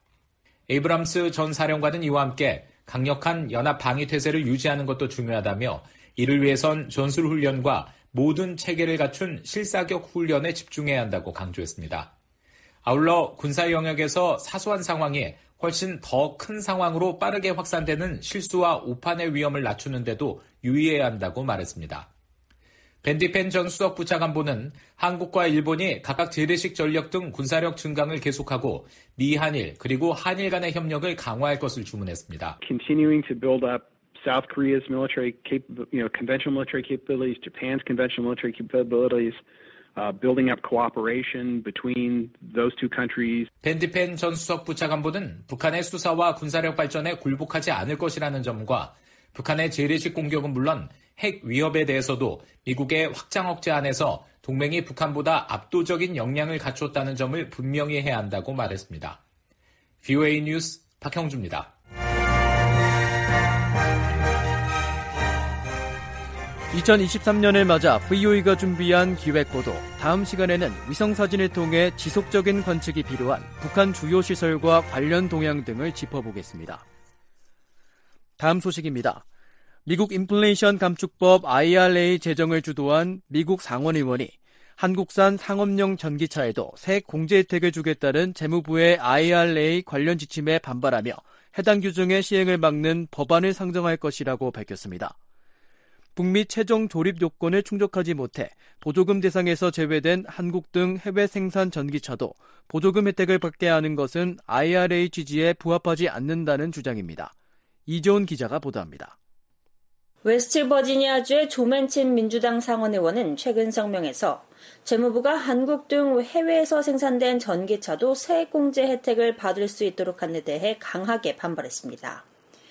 에이브럼스 전 사령관은 이와 함께 강력한 연합 방위 태세를 유지하는 것도 중요하다며 이를 위해선 전술훈련과 모든 체계를 갖춘 실사격 훈련에 집중해야 한다고 강조했습니다. 아울러 군사 영역에서 사소한 상황이 훨씬 더 큰 상황으로 빠르게 확산되는 실수와 오판의 위험을 낮추는 데도 유의해야 한다고 말했습니다. 벤디펜 전 수석 부차관보는 한국과 일본이 각각 재래식 전력 등 군사력 증강을 계속하고 미한일 그리고 한일 간의 협력을 강화할 것을 주문했습니다. Continuing to build up South Korea's military conventional military capabilities, Japan's conventional military capabilities, building up cooperation between those two countries. 벤디펜 전 수석 부차관보는 북한의 수사와 군사력 발전에 굴복하지 않을 것이라는 점과 북한의 재래식 공격은 물론 핵 위협에 대해서도 미국의 확장 억제 안에서 동맹이 북한보다 압도적인 역량을 갖췄다는 점을 분명히 해야 한다고 말했습니다. VOA 뉴스 박형주입니다. 2023년을 맞아 VOA가 준비한 기획보도. 다음 시간에는 위성사진을 통해 지속적인 관측이 필요한 북한 주요 시설과 관련 동향 등을 짚어보겠습니다. 다음 소식입니다. 미국 인플레이션 감축법 IRA 제정을 주도한 미국 상원의원이 한국산 상업용 전기차에도 세액 공제 혜택을 주겠다는 재무부의 IRA 관련 지침에 반발하며 해당 규정의 시행을 막는 법안을 상정할 것이라고 밝혔습니다. 북미 최종 조립 요건을 충족하지 못해 보조금 대상에서 제외된 한국 등 해외 생산 전기차도 보조금 혜택을 받게 하는 것은 IRA 취지에 부합하지 않는다는 주장입니다. 이재훈 기자가 보도합니다. 웨스트버지니아주의 조맨친 민주당 상원의원은 최근 성명에서 재무부가 한국 등 해외에서 생산된 전기차도 세액공제 혜택을 받을 수 있도록 하는 데 대해 강하게 반발했습니다.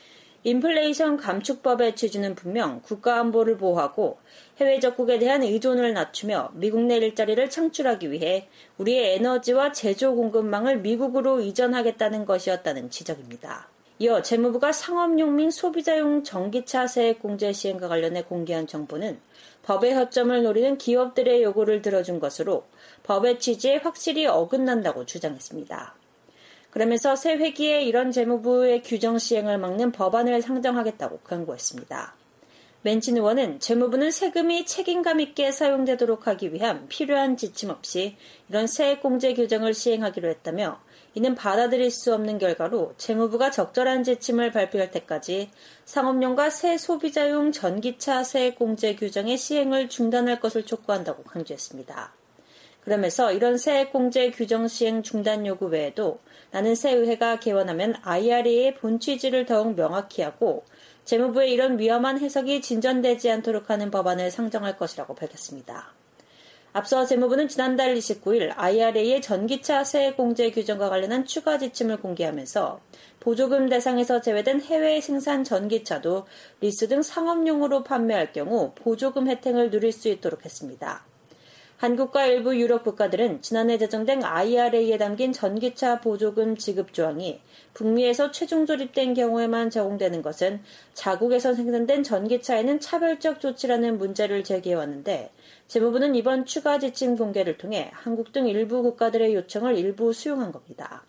인플레이션 감축법의 취지는 분명 국가안보를 보호하고 해외 적국에 대한 의존을 낮추며 미국 내 일자리를 창출하기 위해 우리의 에너지와 제조 공급망을 미국으로 이전하겠다는 것이었다는 지적입니다. 이어 재무부가 상업용 및 소비자용 전기차 세액공제 시행과 관련해 공개한 정보는 법의 허점을 노리는 기업들의 요구를 들어준 것으로 법의 취지에 확실히 어긋난다고 주장했습니다. 그러면서 새 회기에 이런 재무부의 규정 시행을 막는 법안을 상정하겠다고 권고했습니다. 맨친 의원은 재무부는 세금이 책임감 있게 사용되도록 하기 위한 필요한 지침 없이 이런 세액공제 규정을 시행하기로 했다며 이는 받아들일 수 없는 결과로 재무부가 적절한 지침을 발표할 때까지 상업용과 새 소비자용 전기차 세액공제 규정의 시행을 중단할 것을 촉구한다고 강조했습니다. 그러면서 이런 세액공제 규정 시행 중단 요구 외에도 나는 새 의회가 개원하면 IRA의 본 취지를 더욱 명확히 하고 재무부의 이런 위험한 해석이 진전되지 않도록 하는 법안을 상정할 것이라고 밝혔습니다. 앞서 재무부는 지난달 29일 IRA의 전기차 세액공제 규정과 관련한 추가 지침을 공개하면서 보조금 대상에서 제외된 해외 생산 전기차도 리스 등 상업용으로 판매할 경우 보조금 혜택을 누릴 수 있도록 했습니다. 한국과 일부 유럽 국가들은 지난해 제정된 IRA에 담긴 전기차 보조금 지급 조항이 북미에서 최종 조립된 경우에만 적용되는 것은 자국에서 생산된 전기차에는 차별적 조치라는 문제를 제기해왔는데 재무부는 이번 추가 지침 공개를 통해 한국 등 일부 국가들의 요청을 일부 수용한 겁니다.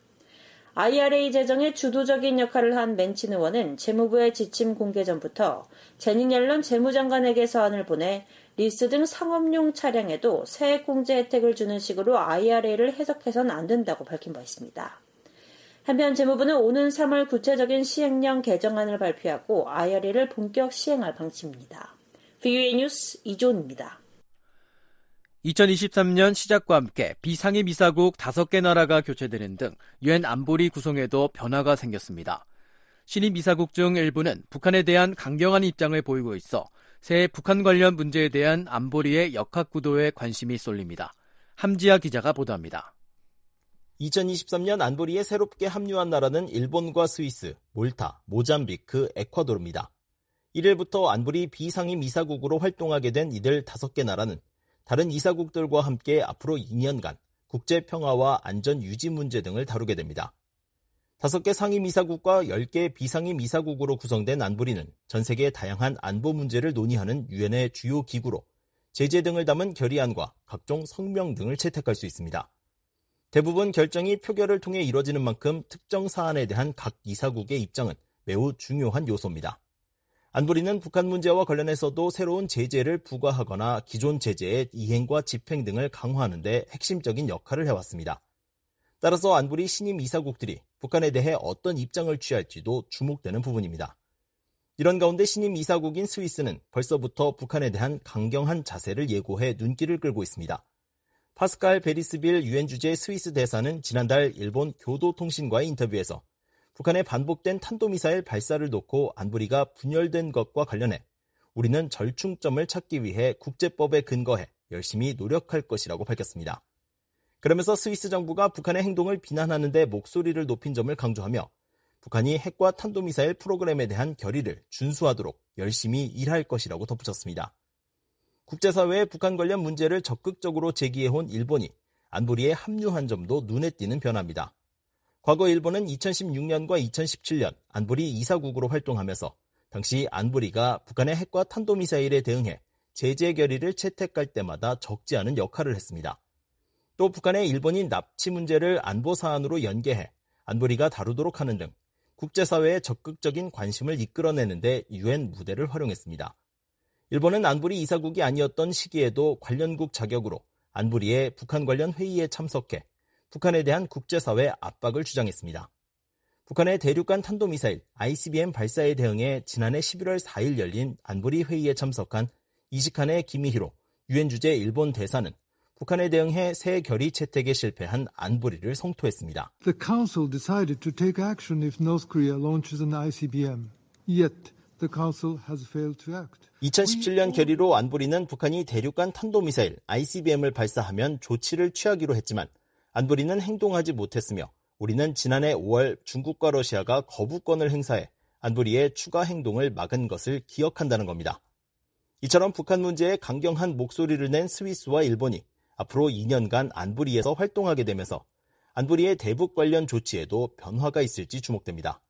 IRA 제정에 주도적인 역할을 한 맨친 의원은 재무부의 지침 공개 전부터 제닛 옐런 재무장관에게 서한을 보내 리스 등 상업용 차량에도 세액공제 혜택을 주는 식으로 IRA를 해석해서는 안 된다고 밝힌 바 있습니다. 한편 재무부는 오는 3월 구체적인 시행령 개정안을 발표하고 IRA를 본격 시행할 방침입니다. VOA 뉴스 이존입니다. 2023년 시작과 함께 비상임이사국 5개 나라가 교체되는 등 유엔 안보리 구성에도 변화가 생겼습니다. 신임 이사국 중 일부는 북한에 대한 강경한 입장을 보이고 있어 새 북한 관련 문제에 대한 안보리의 역학구도에 관심이 쏠립니다. 함지아 기자가 보도합니다. 2023년 안보리에 새롭게 합류한 나라는 일본과 스위스, 몰타, 모잠비크, 에콰도르입니다. 1일부터 안보리 비상임 이사국으로 활동하게 된 이들 5개 나라는 다른 이사국들과 함께 앞으로 2년간 국제 평화와 안전 유지 문제 등을 다루게 됩니다. 5개 상임 이사국과 10개 비상임 이사국으로 구성된 안보리는 전 세계의 다양한 안보 문제를 논의하는 유엔의 주요 기구로 제재 등을 담은 결의안과 각종 성명 등을 채택할 수 있습니다. 대부분 결정이 표결을 통해 이뤄지는 만큼 특정 사안에 대한 각 이사국의 입장은 매우 중요한 요소입니다. 안보리는 북한 문제와 관련해서도 새로운 제재를 부과하거나 기존 제재의 이행과 집행 등을 강화하는 데 핵심적인 역할을 해왔습니다. 따라서 안보리 신임 이사국들이 북한에 대해 어떤 입장을 취할지도 주목되는 부분입니다. 이런 가운데 신임 이사국인 스위스는 벌써부터 북한에 대한 강경한 자세를 예고해 눈길을 끌고 있습니다. 파스칼 베리스빌 유엔 주재 스위스 대사는 지난달 일본 교도통신과의 인터뷰에서 북한의 반복된 탄도미사일 발사를 놓고 안보리가 분열된 것과 관련해 우리는 절충점을 찾기 위해 국제법에 근거해 열심히 노력할 것이라고 밝혔습니다. 그러면서 스위스 정부가 북한의 행동을 비난하는 데 목소리를 높인 점을 강조하며 북한이 핵과 탄도미사일 프로그램에 대한 결의를 준수하도록 열심히 일할 것이라고 덧붙였습니다. 국제사회의 북한 관련 문제를 적극적으로 제기해온 일본이 안보리에 합류한 점도 눈에 띄는 변화입니다. 과거 일본은 2016년과 2017년 안보리 이사국으로 활동하면서 당시 안보리가 북한의 핵과 탄도미사일에 대응해 제재 결의를 채택할 때마다 적지 않은 역할을 했습니다. 또 북한의 일본인 납치 문제를 안보 사안으로 연계해 안보리가 다루도록 하는 등 국제사회의 적극적인 관심을 이끌어내는 데 유엔 무대를 활용했습니다. 일본은 안보리 이사국이 아니었던 시기에도 관련국 자격으로 안보리의 북한 관련 회의에 참석해 북한에 대한 국제사회 압박을 주장했습니다. 북한의 대륙간 탄도미사일 ICBM 발사에 대응해 지난해 11월 4일 열린 안보리 회의에 참석한 이시칸의 기미히로 유엔 주재 일본 대사는 북한에 대응해 새 결의 채택에 실패한 안보리를 성토했습니다. The Council decided to take action if North Korea launches an ICBM. Yet the Council has failed to act. 2017년 결의로 안보리는 북한이 대륙간 탄도미사일 ICBM을 발사하면 조치를 취하기로 했지만 안보리는 행동하지 못했으며 우리는 지난해 5월 중국과 러시아가 거부권을 행사해 안보리의 추가 행동을 막은 것을 기억한다는 겁니다. 이처럼 북한 문제에 강경한 목소리를 낸 스위스와 일본이 앞으로 2년간 안보리에서 활동하게 되면서 안보리의 대북 관련 조치에도 변화가 있을지 주목됩니다.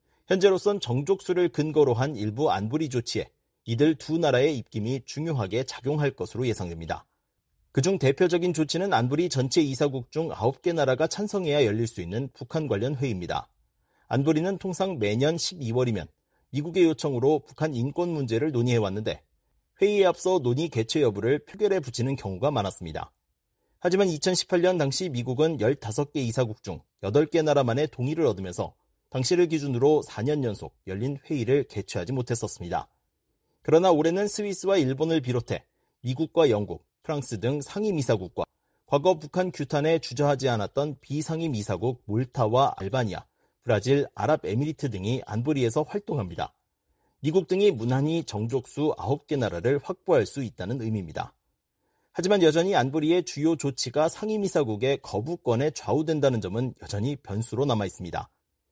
현재로선 정족수를 근거로 한 일부 안보리 조치에 이들 두 나라의 입김이 중요하게 작용할 것으로 예상됩니다. 그중 대표적인 조치는 안보리 전체 이사국 중 9개 나라가 찬성해야 열릴 수 있는 북한 관련 회의입니다. 안보리는 통상 매년 12월이면 미국의 요청으로 북한 인권 문제를 논의해왔는데 회의에 앞서 논의 개최 여부를 표결에 붙이는 경우가 많았습니다. 하지만 2018년 당시 미국은 15개 이사국 중 8개 나라만의 동의를 얻으면서 당시를 기준으로 4년 연속 열린 회의를 개최하지 못했었습니다. 그러나 올해는 스위스와 일본을 비롯해 미국과 영국, 프랑스 등 상임이사국과 과거 북한 규탄에 주저하지 않았던 비상임이사국 몰타와 알바니아, 브라질, 아랍에미리트 등이 안보리에서 활동합니다. 미국 등이 무난히 정족수 9개 나라를 확보할 수 있다는 의미입니다. 하지만 여전히 안보리의 주요 조치가 상임이사국의 거부권에 좌우된다는 점은 여전히 변수로 남아있습니다.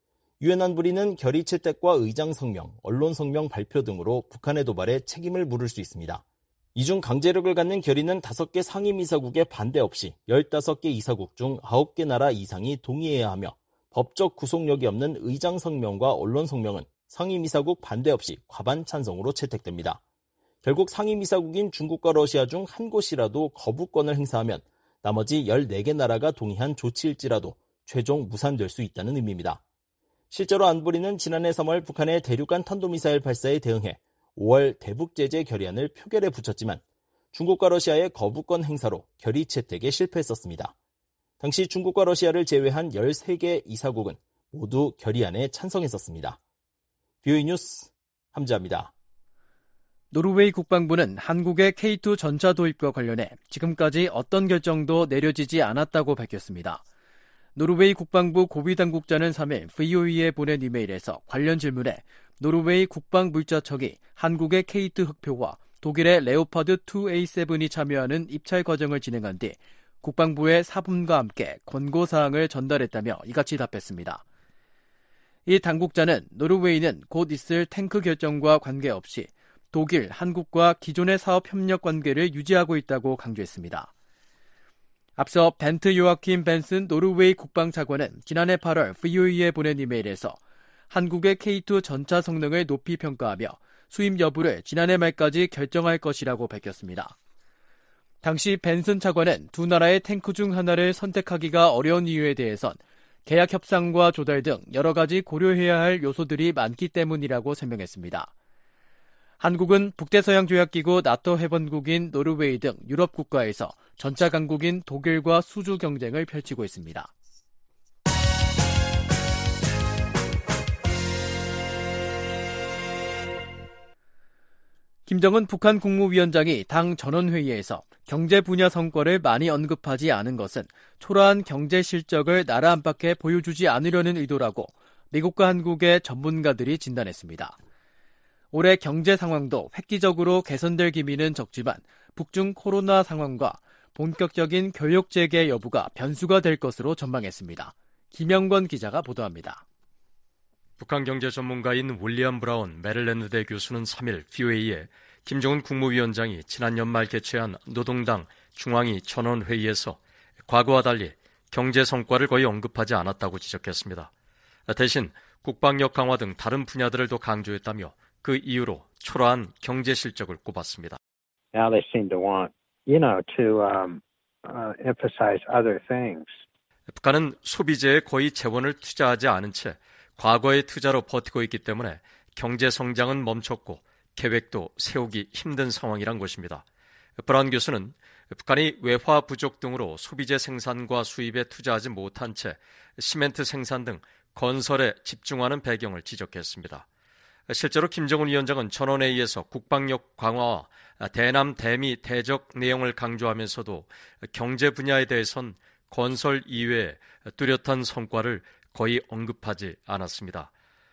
유엔 안보리는 결의 채택과 의장 성명, 언론 성명 발표 등으로 북한의 도발에 책임을 물을 수 있습니다. 이 중 강제력을 갖는 결의는 5개 상임이사국의 반대 없이 15개 이사국 중 9개 나라 이상이 동의해야 하며 법적 구속력이 없는 의장 성명과 언론 성명은 상임이사국 반대 없이 과반 찬성으로 채택됩니다. 결국 상임이사국인 중국과 러시아 중 한 곳이라도 거부권을 행사하면 나머지 14개 나라가 동의한 조치일지라도 최종 무산될 수 있다는 의미입니다. 실제로 안보리는 지난해 3월 북한의 대륙간 탄도미사일 발사에 대응해 5월 대북제재 결의안을 표결에 붙였지만 중국과 러시아의 거부권 행사로 결의 채택에 실패했었습니다. 당시 중국과 러시아를 제외한 13개 이사국은 모두 결의안에 찬성했었습니다. VOA 뉴스 함지아입니다. 노르웨이 국방부는 한국의 K2 전차 도입과 관련해 지금까지 어떤 결정도 내려지지 않았다고 밝혔습니다. 노르웨이 국방부 고위당국자는 3일 VOE에 보낸 이메일에서 관련 질문에 노르웨이 국방물자청이 한국의 K2 흑표와 독일의 레오파드 2A7이 참여하는 입찰 과정을 진행한 뒤 국방부의 사분과 함께 권고사항을 전달했다며 이같이 답했습니다. 이 당국자는 노르웨이는 곧 있을 탱크 결정과 관계없이 독일, 한국과 기존의 사업 협력 관계를 유지하고 있다고 강조했습니다. 앞서 벤트 요아킴 벤슨 노르웨이 국방차관은 지난해 8월 VOE에 보낸 이메일에서 한국의 K2 전차 성능을 높이 평가하며 수입 여부를 지난해 말까지 결정할 것이라고 밝혔습니다. 당시 벤슨 차관은 두 나라의 탱크 중 하나를 선택하기가 어려운 이유에 대해선 계약 협상과 조달 등 여러 가지 고려해야 할 요소들이 많기 때문이라고 설명했습니다. 한국은 북대서양조약기구 나토 회원국인 노르웨이 등 유럽 국가에서 전차 강국인 독일과 수주 경쟁을 펼치고 있습니다. 김정은 북한 국무위원장이 당 전원회의에서 경제 분야 성과를 많이 언급하지 않은 것은 초라한 경제 실적을 나라 안팎에 보여주지 않으려는 의도라고 미국과 한국의 전문가들이 진단했습니다. 올해 경제 상황도 획기적으로 개선될 기미는 적지만 북중 코로나 상황과 본격적인 교육 재개 여부가 변수가 될 것으로 전망했습니다. 김영권 기자가 보도합니다. 북한 경제 전문가인 윌리엄 브라운 메릴랜드대 교수는 3일 VOA에 김정은 국무위원장이 지난 연말 개최한 노동당 중앙위 전원회의에서 과거와 달리 경제 성과를 거의 언급하지 않았다고 지적했습니다. 대신 국방력 강화 등 다른 분야들을 더 강조했다며 그 이유로 초라한 경제 실적을 꼽았습니다. Now they seem to want, to emphasize other things. 북한은 소비재에 거의 재원을 투자하지 않은 채 과거의 투자로 버티고 있기 때문에 경제 성장은 멈췄고 계획도 세우기 힘든 상황이란 것입니다. 브라운 교수는 북한이 외화 부족 등으로 소비재 생산과 수입에 투자하지 못한 채 시멘트 생산 등 건설에 집중하는 배경을 지적했습니다. 실제로 김정은 위원장은 전원회의에서 국방력 강화와 대남 대미 대적 내용을 강조하면서도 경제 분야에 대해선 건설 이외에 뚜렷한 성과를 거의 언급하지 않았습니다.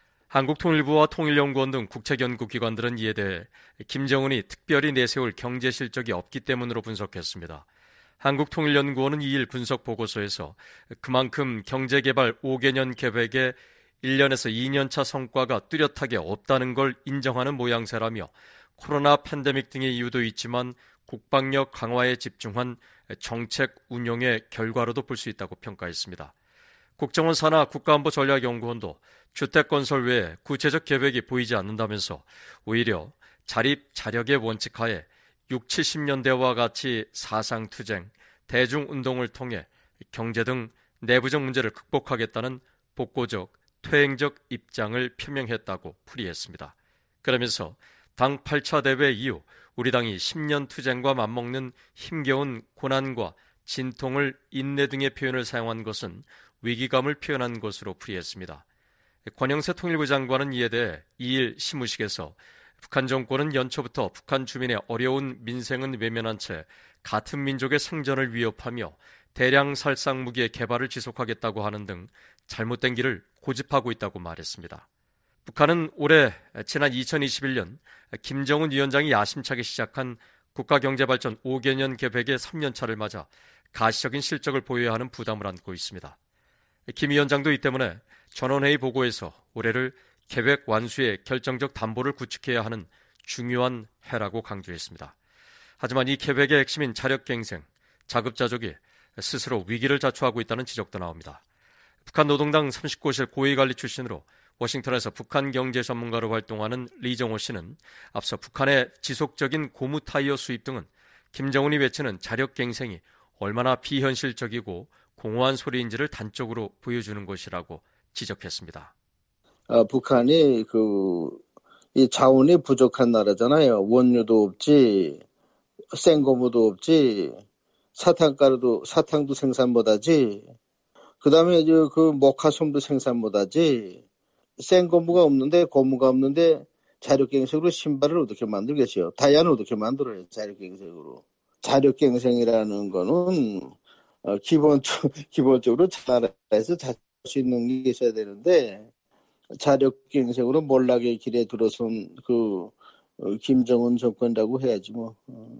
한국통일부와 통일연구원 등 국책연구기관들은 이에 대해 김정은이 특별히 내세울 경제 실적이 없기 때문으로 분석했습니다. 한국통일연구원은 2일 분석 보고서에서 그만큼 경제개발 5개년 계획의 1년에서 2년차 성과가 뚜렷하게 없다는 걸 인정하는 모양새라며 코로나 팬데믹 등의 이유도 있지만 국방력 강화에 집중한 정책 운용의 결과로도 볼 수 있다고 평가했습니다. 국정원 산하 국가안보전략연구원도 주택건설 외에 구체적 계획이 보이지 않는다면서 오히려 자립 자력의 원칙하에 60, 70년대와 같이 사상투쟁, 대중운동을 통해 경제 등 내부적 문제를 극복하겠다는 복고적, 퇴행적 입장을 표명했다고 풀이했습니다. 그러면서 당 8차 대회 이후 우리 당이 10년 투쟁과 맞먹는 힘겨운 고난과 진통을 인내 등의 표현을 사용한 것은 위기감을 표현한 것으로 풀이했습니다. 권영세 통일부 장관은 이에 대해 2일 시무식에서 북한 정권은 연초부터 북한 주민의 어려운 민생은 외면한 채 같은 민족의 생존을 위협하며 대량 살상 무기의 개발을 지속하겠다고 하는 등 잘못된 길을 고집하고 있다고 말했습니다. 북한은 올해 지난 2021년 김정은 위원장이 야심차게 시작한 국가경제발전 5개년 계획의 3년차를 맞아 가시적인 실적을 보여야 하는 부담을 안고 있습니다. 김 위원장도 이 때문에 전원회의 보고에서 올해를 계획 완수의 결정적 담보를 구축해야 하는 중요한 해라고 강조했습니다. 하지만 이 계획의 핵심인 자력갱생, 자급자족이 스스로 위기를 자초하고 있다는 지적도 나옵니다. 북한 노동당 39실 고위관리 출신으로 워싱턴에서 북한 경제 전문가로 활동하는 리정호 씨는 앞서 북한의 지속적인 고무 타이어 수입 등은 김정은이 외치는 자력갱생이 얼마나 비현실적이고 공허한 소리인지를 단적으로 보여주는 것이라고 지적했습니다. 북한이 이 자원이 부족한 나라잖아요. 원유도 없지, 생고무도 없지, 사탕도 생산 못하지, 그 다음에 목화솜도 생산 못하지, 생고무가 없는데, 고무가 없는데, 자력갱생으로 신발을 어떻게 만들겠어요? 다이아는 어떻게 만들어요? 자력갱생으로. 자력갱생이라는 거는, 기본적으로 나라에서 잘 수 있는 게 있어야 되는데, 자력갱생으로 몰락의 길에 들어선 김정은 정권이라고 해야지 뭐.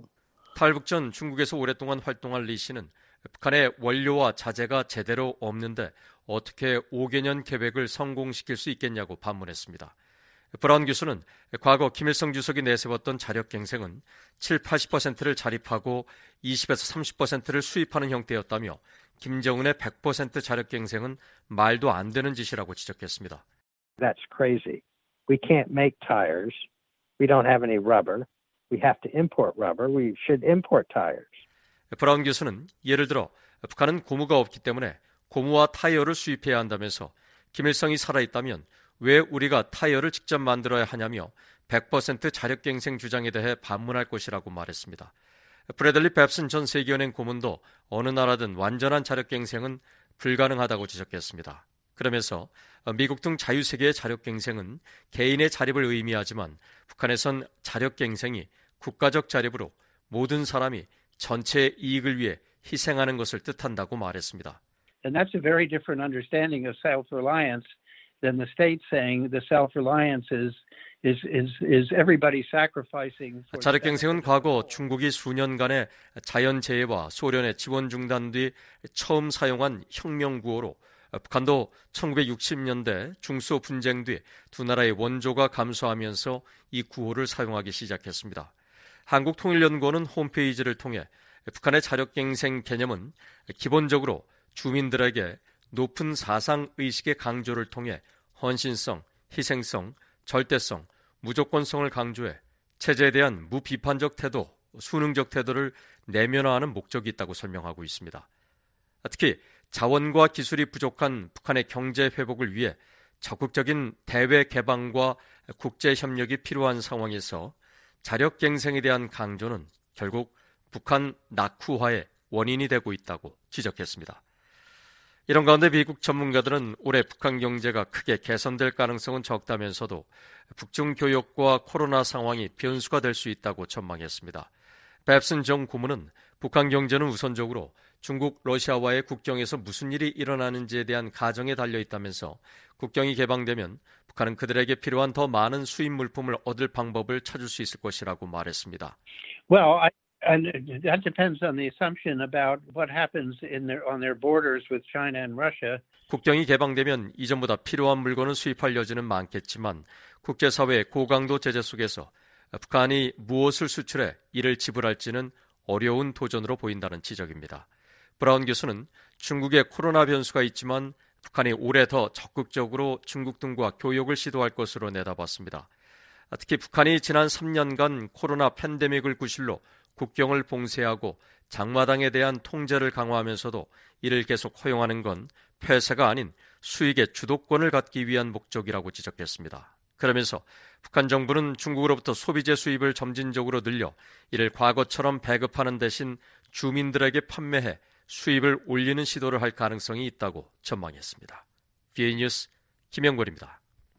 탈북 전 중국에서 오랫동안 활동한 리 씨는 북한의 원료와 자재가 제대로 없는데 어떻게 5개년 계획을 성공시킬 수 있겠냐고 반문했습니다. 브라운 교수는 과거 김일성 주석이 내세웠던 자력갱생은 7, 80%를 자립하고 20에서 30%를 수입하는 형태였다며 김정은의 100% 자력갱생은 말도 안 되는 짓이라고 지적했습니다. That's crazy. We can't make tires. We don't have any rubber. We have to import rubber. We should import tires. 브라운 교수는 예를 들어 북한은 고무가 없기 때문에 고무와 타이어를 수입해야 한다면서 김일성이 살아있다면 왜 우리가 타이어를 직접 만들어야 하냐며 100% 자력갱생 주장에 대해 반문할 것이라고 말했습니다. 브래들리 뱁슨 전 세계은행 고문도 어느 나라든 완전한 자력갱생은 불가능하다고 지적했습니다. 그러면서 미국 등 자유세계의 자력갱생은 개인의 자립을 의미하지만 북한에선 자력갱생이 국가적 자립으로 모든 사람이 전체의 이익을 위해 희생하는 것을 뜻한다고 말했습니다. And that's a very different understanding of self-reliance than the state saying the self-reliance is everybody sacrificing. 자력갱생은 과거 중국이 수년간의 자연재해와 소련의 지원 중단 뒤 처음 사용한 혁명구호로 북한도 1960년대 중소 분쟁 뒤 두 나라의 원조가 감소하면서 이 구호를 사용하기 시작했습니다. 한국통일연구원은 홈페이지를 통해 북한의 자력갱생 개념은 기본적으로 주민들에게 높은 사상의식의 강조를 통해 헌신성, 희생성, 절대성, 무조건성을 강조해 체제에 대한 무비판적 태도, 순응적 태도를 내면화하는 목적이 있다고 설명하고 있습니다. 특히 자원과 기술이 부족한 북한의 경제 회복을 위해 적극적인 대외 개방과 국제 협력이 필요한 상황에서 자력갱생에 대한 강조는 결국 북한 낙후화의 원인이 되고 있다고 지적했습니다. 이런 가운데 미국 전문가들은 올해 북한 경제가 크게 개선될 가능성은 적다면서도 북중 교역과 코로나 상황이 변수가 될 수 있다고 전망했습니다. 뱁슨 정 고문은 북한 경제는 우선적으로 중국, 러시아와의 국경에서 무슨 일이 일어나는지에 대한 가정에 달려있다면서 국경이 개방되면 북한은 그들에게 필요한 더 많은 수입 물품을 얻을 방법을 찾을 수 있을 것이라고 말했습니다. And that depends on the assumption about what happens on their borders with China and Russia. 국경이 개방되면 이전보다 필요한 물건을 수입할 여지는 많겠지만 국제사회의 고강도 제재 속에서 북한이 무엇을 수출해 이를 지불할지는 어려운 도전으로 보인다는 지적입니다. 브라운 교수는 중국의 코로나 변수가 있지만 북한이 올해 더 적극적으로 중국 등과 교역을 시도할 것으로 내다봤습니다. 특히 북한이 지난 3년간 코로나 팬데믹을 구실로 국경을 봉쇄하고 장마당에 대한 통제를 강화하면서도 이를 계속 허용하는 건 폐쇄가 아닌 수익의 주도권을 갖기 위한 목적이라고 지적했습니다. 그러면서 북한 정부는 중국으로부터 소비재 수입을 점진적으로 늘려 이를 과거처럼 배급하는 대신 주민들에게 판매해 수입을 올리는 시도를 할 가능성이 있다고 전망했습니다. VOA 뉴스 김영걸입니다.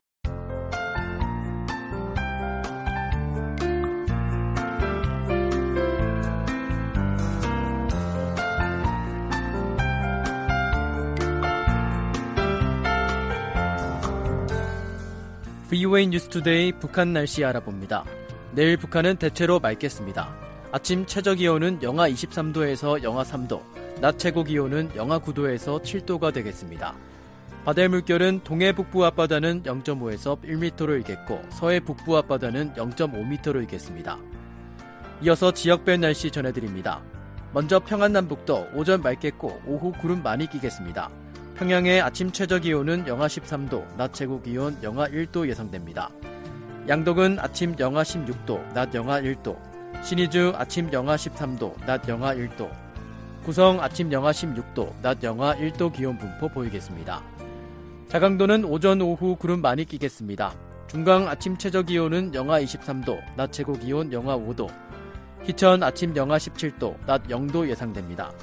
VOA 뉴스투데이 북한 날씨 알아봅니다. 내일 북한은 대체로 맑겠습니다. 아침 최저기온은 영하 23도에서 영하 3도, 낮 최고기온은 영하 9도에서 7도가 되겠습니다. 바다의 물결은 동해 북부 앞바다는 0.5에서 1m로 일겠고 서해 북부 앞바다는 0.5m로 일겠습니다. 이어서 지역별 날씨 전해드립니다. 먼저 평안남북도 오전 맑겠고 오후 구름 많이 끼겠습니다. 평양의 아침 최저기온은 영하 13도, 낮 최고기온 영하 1도 예상됩니다. 양덕은 아침 영하 16도, 낮 영하 1도, 신의주 아침 영하 13도, 낮 영하 1도, 구성 아침 영하 16도, 낮 영하 1도 기온 분포 보이겠습니다. 자강도는 오전 오후 구름 많이 끼겠습니다. 중강 아침 최저기온은 영하 23도, 낮 최고기온 영하 5도, 희천 아침 영하 17도, 낮 0도 예상됩니다.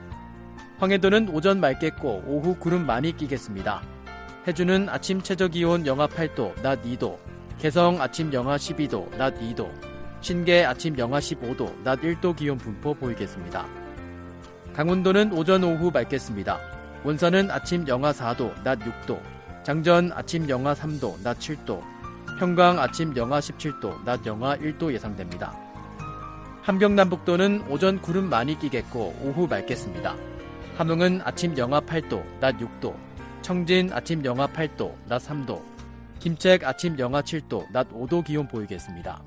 황해도는 오전 맑겠고 오후 구름 많이 끼겠습니다. 해주는 아침 최저기온 영하 8도, 낮 2도, 개성 아침 영하 12도, 낮 2도, 신계 아침 영하 15도, 낮 1도 기온 분포 보이겠습니다. 강원도는 오전 오후 맑겠습니다. 원산은 아침 영하 4도, 낮 6도, 장전 아침 영하 3도, 낮 7도, 평강 아침 영하 17도, 낮 영하 1도 예상됩니다. 함경남북도는 오전 구름 많이 끼겠고 오후 맑겠습니다. 함흥은 아침 영하 8도, 낮 6도, 청진 아침 영하 8도, 낮 3도, 김책 아침 영하 7도, 낮 5도 기온 보이겠습니다.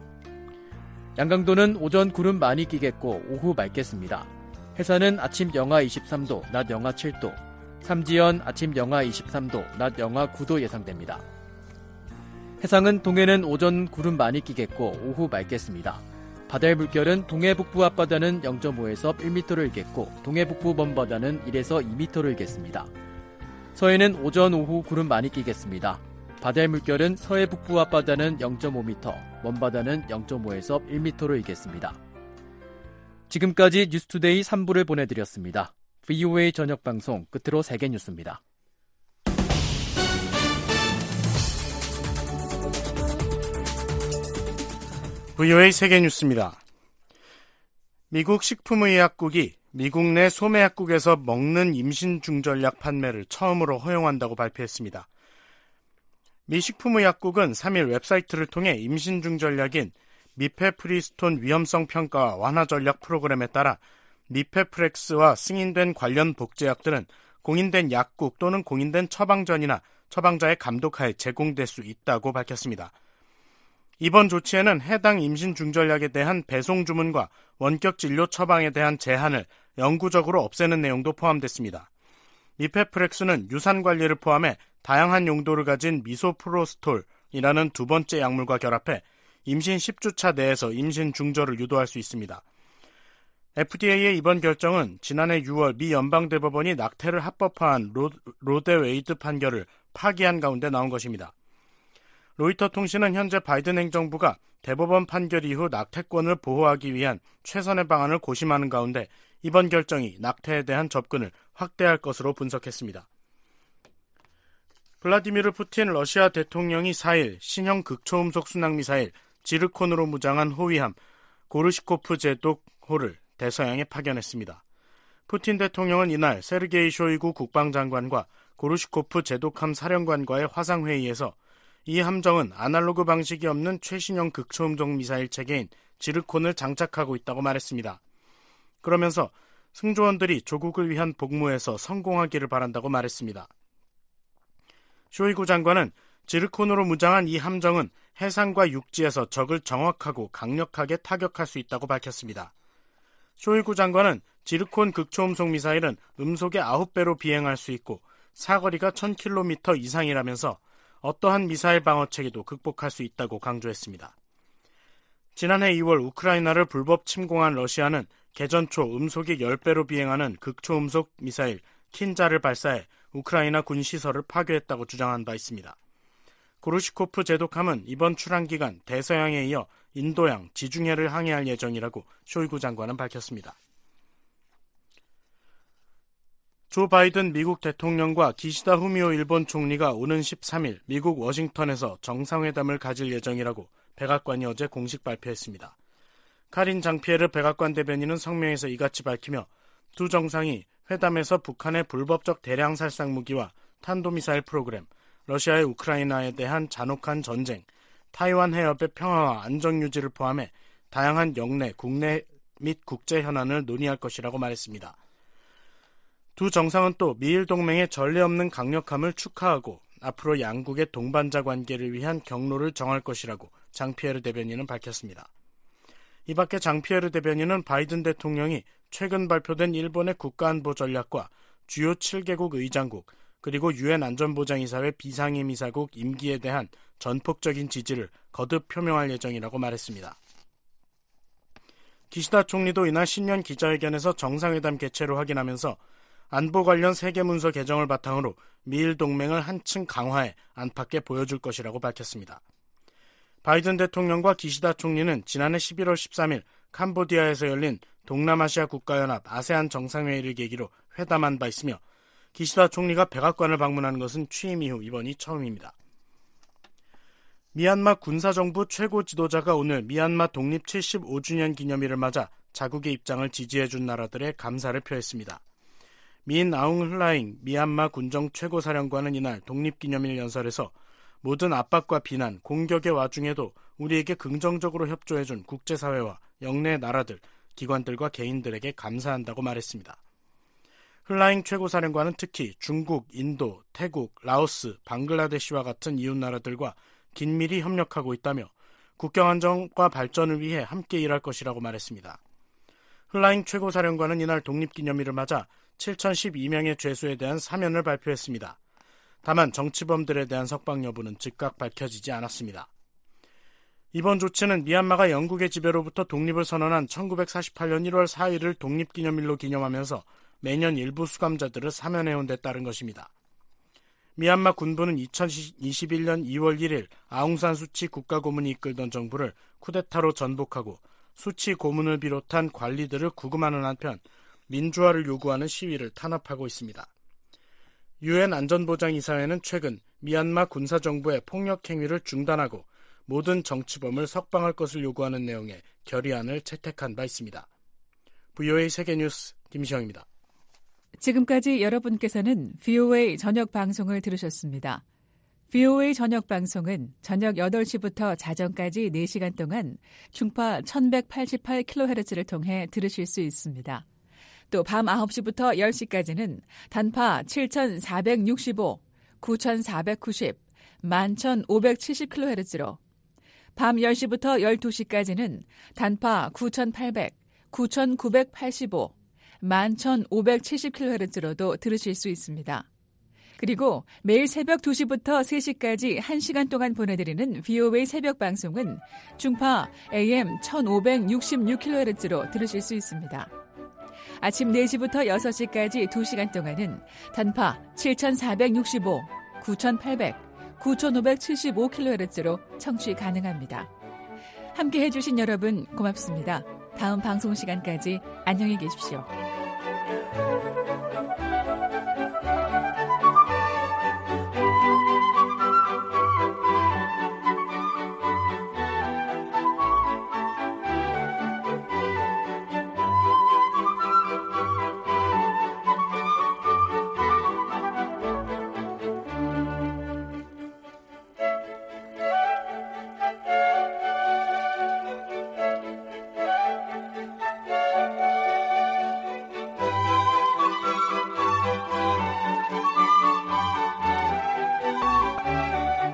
양강도는 오전 구름 많이 끼겠고 오후 맑겠습니다. 해산은 아침 영하 23도, 낮 영하 7도, 삼지연 아침 영하 23도, 낮 영하 9도 예상됩니다. 해상은 동해는 오전 구름 많이 끼겠고 오후 맑겠습니다. 바다의 물결은 동해 북부 앞바다는 0.5에서 1m로 일겠고 동해 북부 먼바다는 1에서 2m로 일겠습니다. 서해는 오전 오후 구름 많이 끼겠습니다. 바다의 물결은 서해 북부 앞바다는 0.5m, 먼바다는 0.5에서 1m로 일겠습니다. 지금까지 뉴스투데이 3부를 보내드렸습니다. VOA 저녁 방송 끝으로 세계 뉴스입니다. VOA 세계뉴스입니다. 미국 식품의약국이 미국 내 소매약국에서 먹는 임신 중절약 판매를 처음으로 허용한다고 발표했습니다. 미 식품의약국은 3일 웹사이트를 통해 임신 중절약인 미페프리스톤 위험성 평가와 완화 전략 프로그램에 따라 미페프렉스와 승인된 관련 복제약들은 공인된 약국 또는 공인된 처방전이나 처방자의 감독하에 제공될 수 있다고 밝혔습니다. 이번 조치에는 해당 임신 중절약에 대한 배송 주문과 원격 진료 처방에 대한 제한을 영구적으로 없애는 내용도 포함됐습니다. 미페프렉스는 유산 관리를 포함해 다양한 용도를 가진 미소프로스톨이라는 두 번째 약물과 결합해 임신 10주차 내에서 임신 중절을 유도할 수 있습니다. FDA의 이번 결정은 지난해 6월 미 연방대법원이 낙태를 합법화한 로데 웨이드 판결을 파기한 가운데 나온 것입니다. 로이터 통신은 현재 바이든 행정부가 대법원 판결 이후 낙태권을 보호하기 위한 최선의 방안을 고심하는 가운데 이번 결정이 낙태에 대한 접근을 확대할 것으로 분석했습니다. 블라디미르 푸틴 러시아 대통령이 4일 신형 극초음속 순항미사일 지르콘으로 무장한 호위함 고르시코프 제독호를 대서양에 파견했습니다. 푸틴 대통령은 이날 세르게이 쇼이구 국방장관과 고르시코프 제독함 사령관과의 화상회의에서 이 함정은 아날로그 방식이 없는 최신형 극초음속 미사일 체계인 지르콘을 장착하고 있다고 말했습니다. 그러면서 승조원들이 조국을 위한 복무에서 성공하기를 바란다고 말했습니다. 쇼이구 장관은 지르콘으로 무장한 이 함정은 해상과 육지에서 적을 정확하고 강력하게 타격할 수 있다고 밝혔습니다. 쇼이구 장관은 지르콘 극초음속 미사일은 음속의 9배로 비행할 수 있고 사거리가 1000km 이상이라면서 어떠한 미사일 방어체계도 극복할 수 있다고 강조했습니다. 지난해 2월 우크라이나를 불법 침공한 러시아는 개전 초 음속이 10배로 비행하는 극초음속 미사일 킨자를 발사해 우크라이나 군 시설을 파괴했다고 주장한 바 있습니다. 고르시코프 제독함은 이번 출항 기간 대서양에 이어 인도양, 지중해를 항해할 예정이라고 쇼이구 장관은 밝혔습니다. 조 바이든 미국 대통령과 기시다 후미오 일본 총리가 오는 13일 미국 워싱턴에서 정상회담을 가질 예정이라고 백악관이 어제 공식 발표했습니다. 카린 장피에르 백악관 대변인은 성명에서 이같이 밝히며 두 정상이 회담에서 북한의 불법적 대량 살상 무기와 탄도미사일 프로그램, 러시아의 우크라이나에 대한 잔혹한 전쟁, 타이완 해협의 평화와 안정 유지를 포함해 다양한 영내, 국내 및 국제 현안을 논의할 것이라고 말했습니다. 두 정상은 또 미일 동맹의 전례 없는 강력함을 축하하고 앞으로 양국의 동반자 관계를 위한 경로를 정할 것이라고 장피에르 대변인은 밝혔습니다. 이 밖에 장피에르 대변인은 바이든 대통령이 최근 발표된 일본의 국가안보 전략과 주요 7개국 의장국 그리고 유엔 안전보장이사회 비상임이사국 임기에 대한 전폭적인 지지를 거듭 표명할 예정이라고 말했습니다. 기시다 총리도 이날 신년 기자회견에서 정상회담 개최를 확인하면서 안보 관련 세계문서 개정을 바탕으로 미일 동맹을 한층 강화해 안팎에 보여줄 것이라고 밝혔습니다. 바이든 대통령과 기시다 총리는 지난해 11월 13일 캄보디아에서 열린 동남아시아 국가연합 아세안 정상회의를 계기로 회담한 바 있으며 기시다 총리가 백악관을 방문하는 것은 취임 이후 이번이 처음입니다. 미얀마 군사정부 최고 지도자가 오늘 미얀마 독립 75주년 기념일을 맞아 자국의 입장을 지지해준 나라들의 감사를 표했습니다. 민 아웅 흘라잉 미얀마 군정 최고사령관은 이날 독립기념일 연설에서 모든 압박과 비난, 공격의 와중에도 우리에게 긍정적으로 협조해준 국제사회와 영내 나라들, 기관들과 개인들에게 감사한다고 말했습니다. 흘라잉 최고사령관은 특히 중국, 인도, 태국, 라오스, 방글라데시와 같은 이웃나라들과 긴밀히 협력하고 있다며 국경 안정과 발전을 위해 함께 일할 것이라고 말했습니다. 흘라잉 최고사령관은 이날 독립기념일을 맞아 7,012명의 죄수에 대한 사면을 발표했습니다. 다만 정치범들에 대한 석방 여부는 즉각 밝혀지지 않았습니다. 이번 조치는 미얀마가 영국의 지배로부터 독립을 선언한 1948년 1월 4일을 독립기념일로 기념하면서 매년 일부 수감자들을 사면해온 데 따른 것입니다. 미얀마 군부는 2021년 2월 1일 아웅산 수치 국가고문이 이끌던 정부를 쿠데타로 전복하고 수치 고문을 비롯한 관리들을 구금하는 한편 민주화를 요구하는 시위를 탄압하고 있습니다. 유엔 안전보장이사회는 최근 미얀마 군사정부의 폭력 행위를 중단하고 모든 정치범을 석방할 것을 요구하는 내용의 결의안을 채택한 바 있습니다. VOA 세계뉴스 김시영입니다. 지금까지 여러분께서는 VOA 저녁 방송을 들으셨습니다. VOA 저녁 방송은 저녁 8시부터 자정까지 4시간 동안 중파 1188kHz를 통해 들으실 수 있습니다. 또 밤 9시부터 10시까지는 단파 7465, 9490, 11570kHz로 밤 10시부터 12시까지는 단파 9800, 9985, 11570kHz로도 들으실 수 있습니다. 그리고 매일 새벽 2시부터 3시까지 1시간 동안 보내드리는 VOA 새벽 방송은 중파 AM 1566kHz로 들으실 수 있습니다. 아침 4시부터 6시까지 2시간 동안은 단파 7465, 9800, 9575kHz로 청취 가능합니다. 함께 해주신 여러분 고맙습니다. 다음 방송 시간까지 안녕히 계십시오.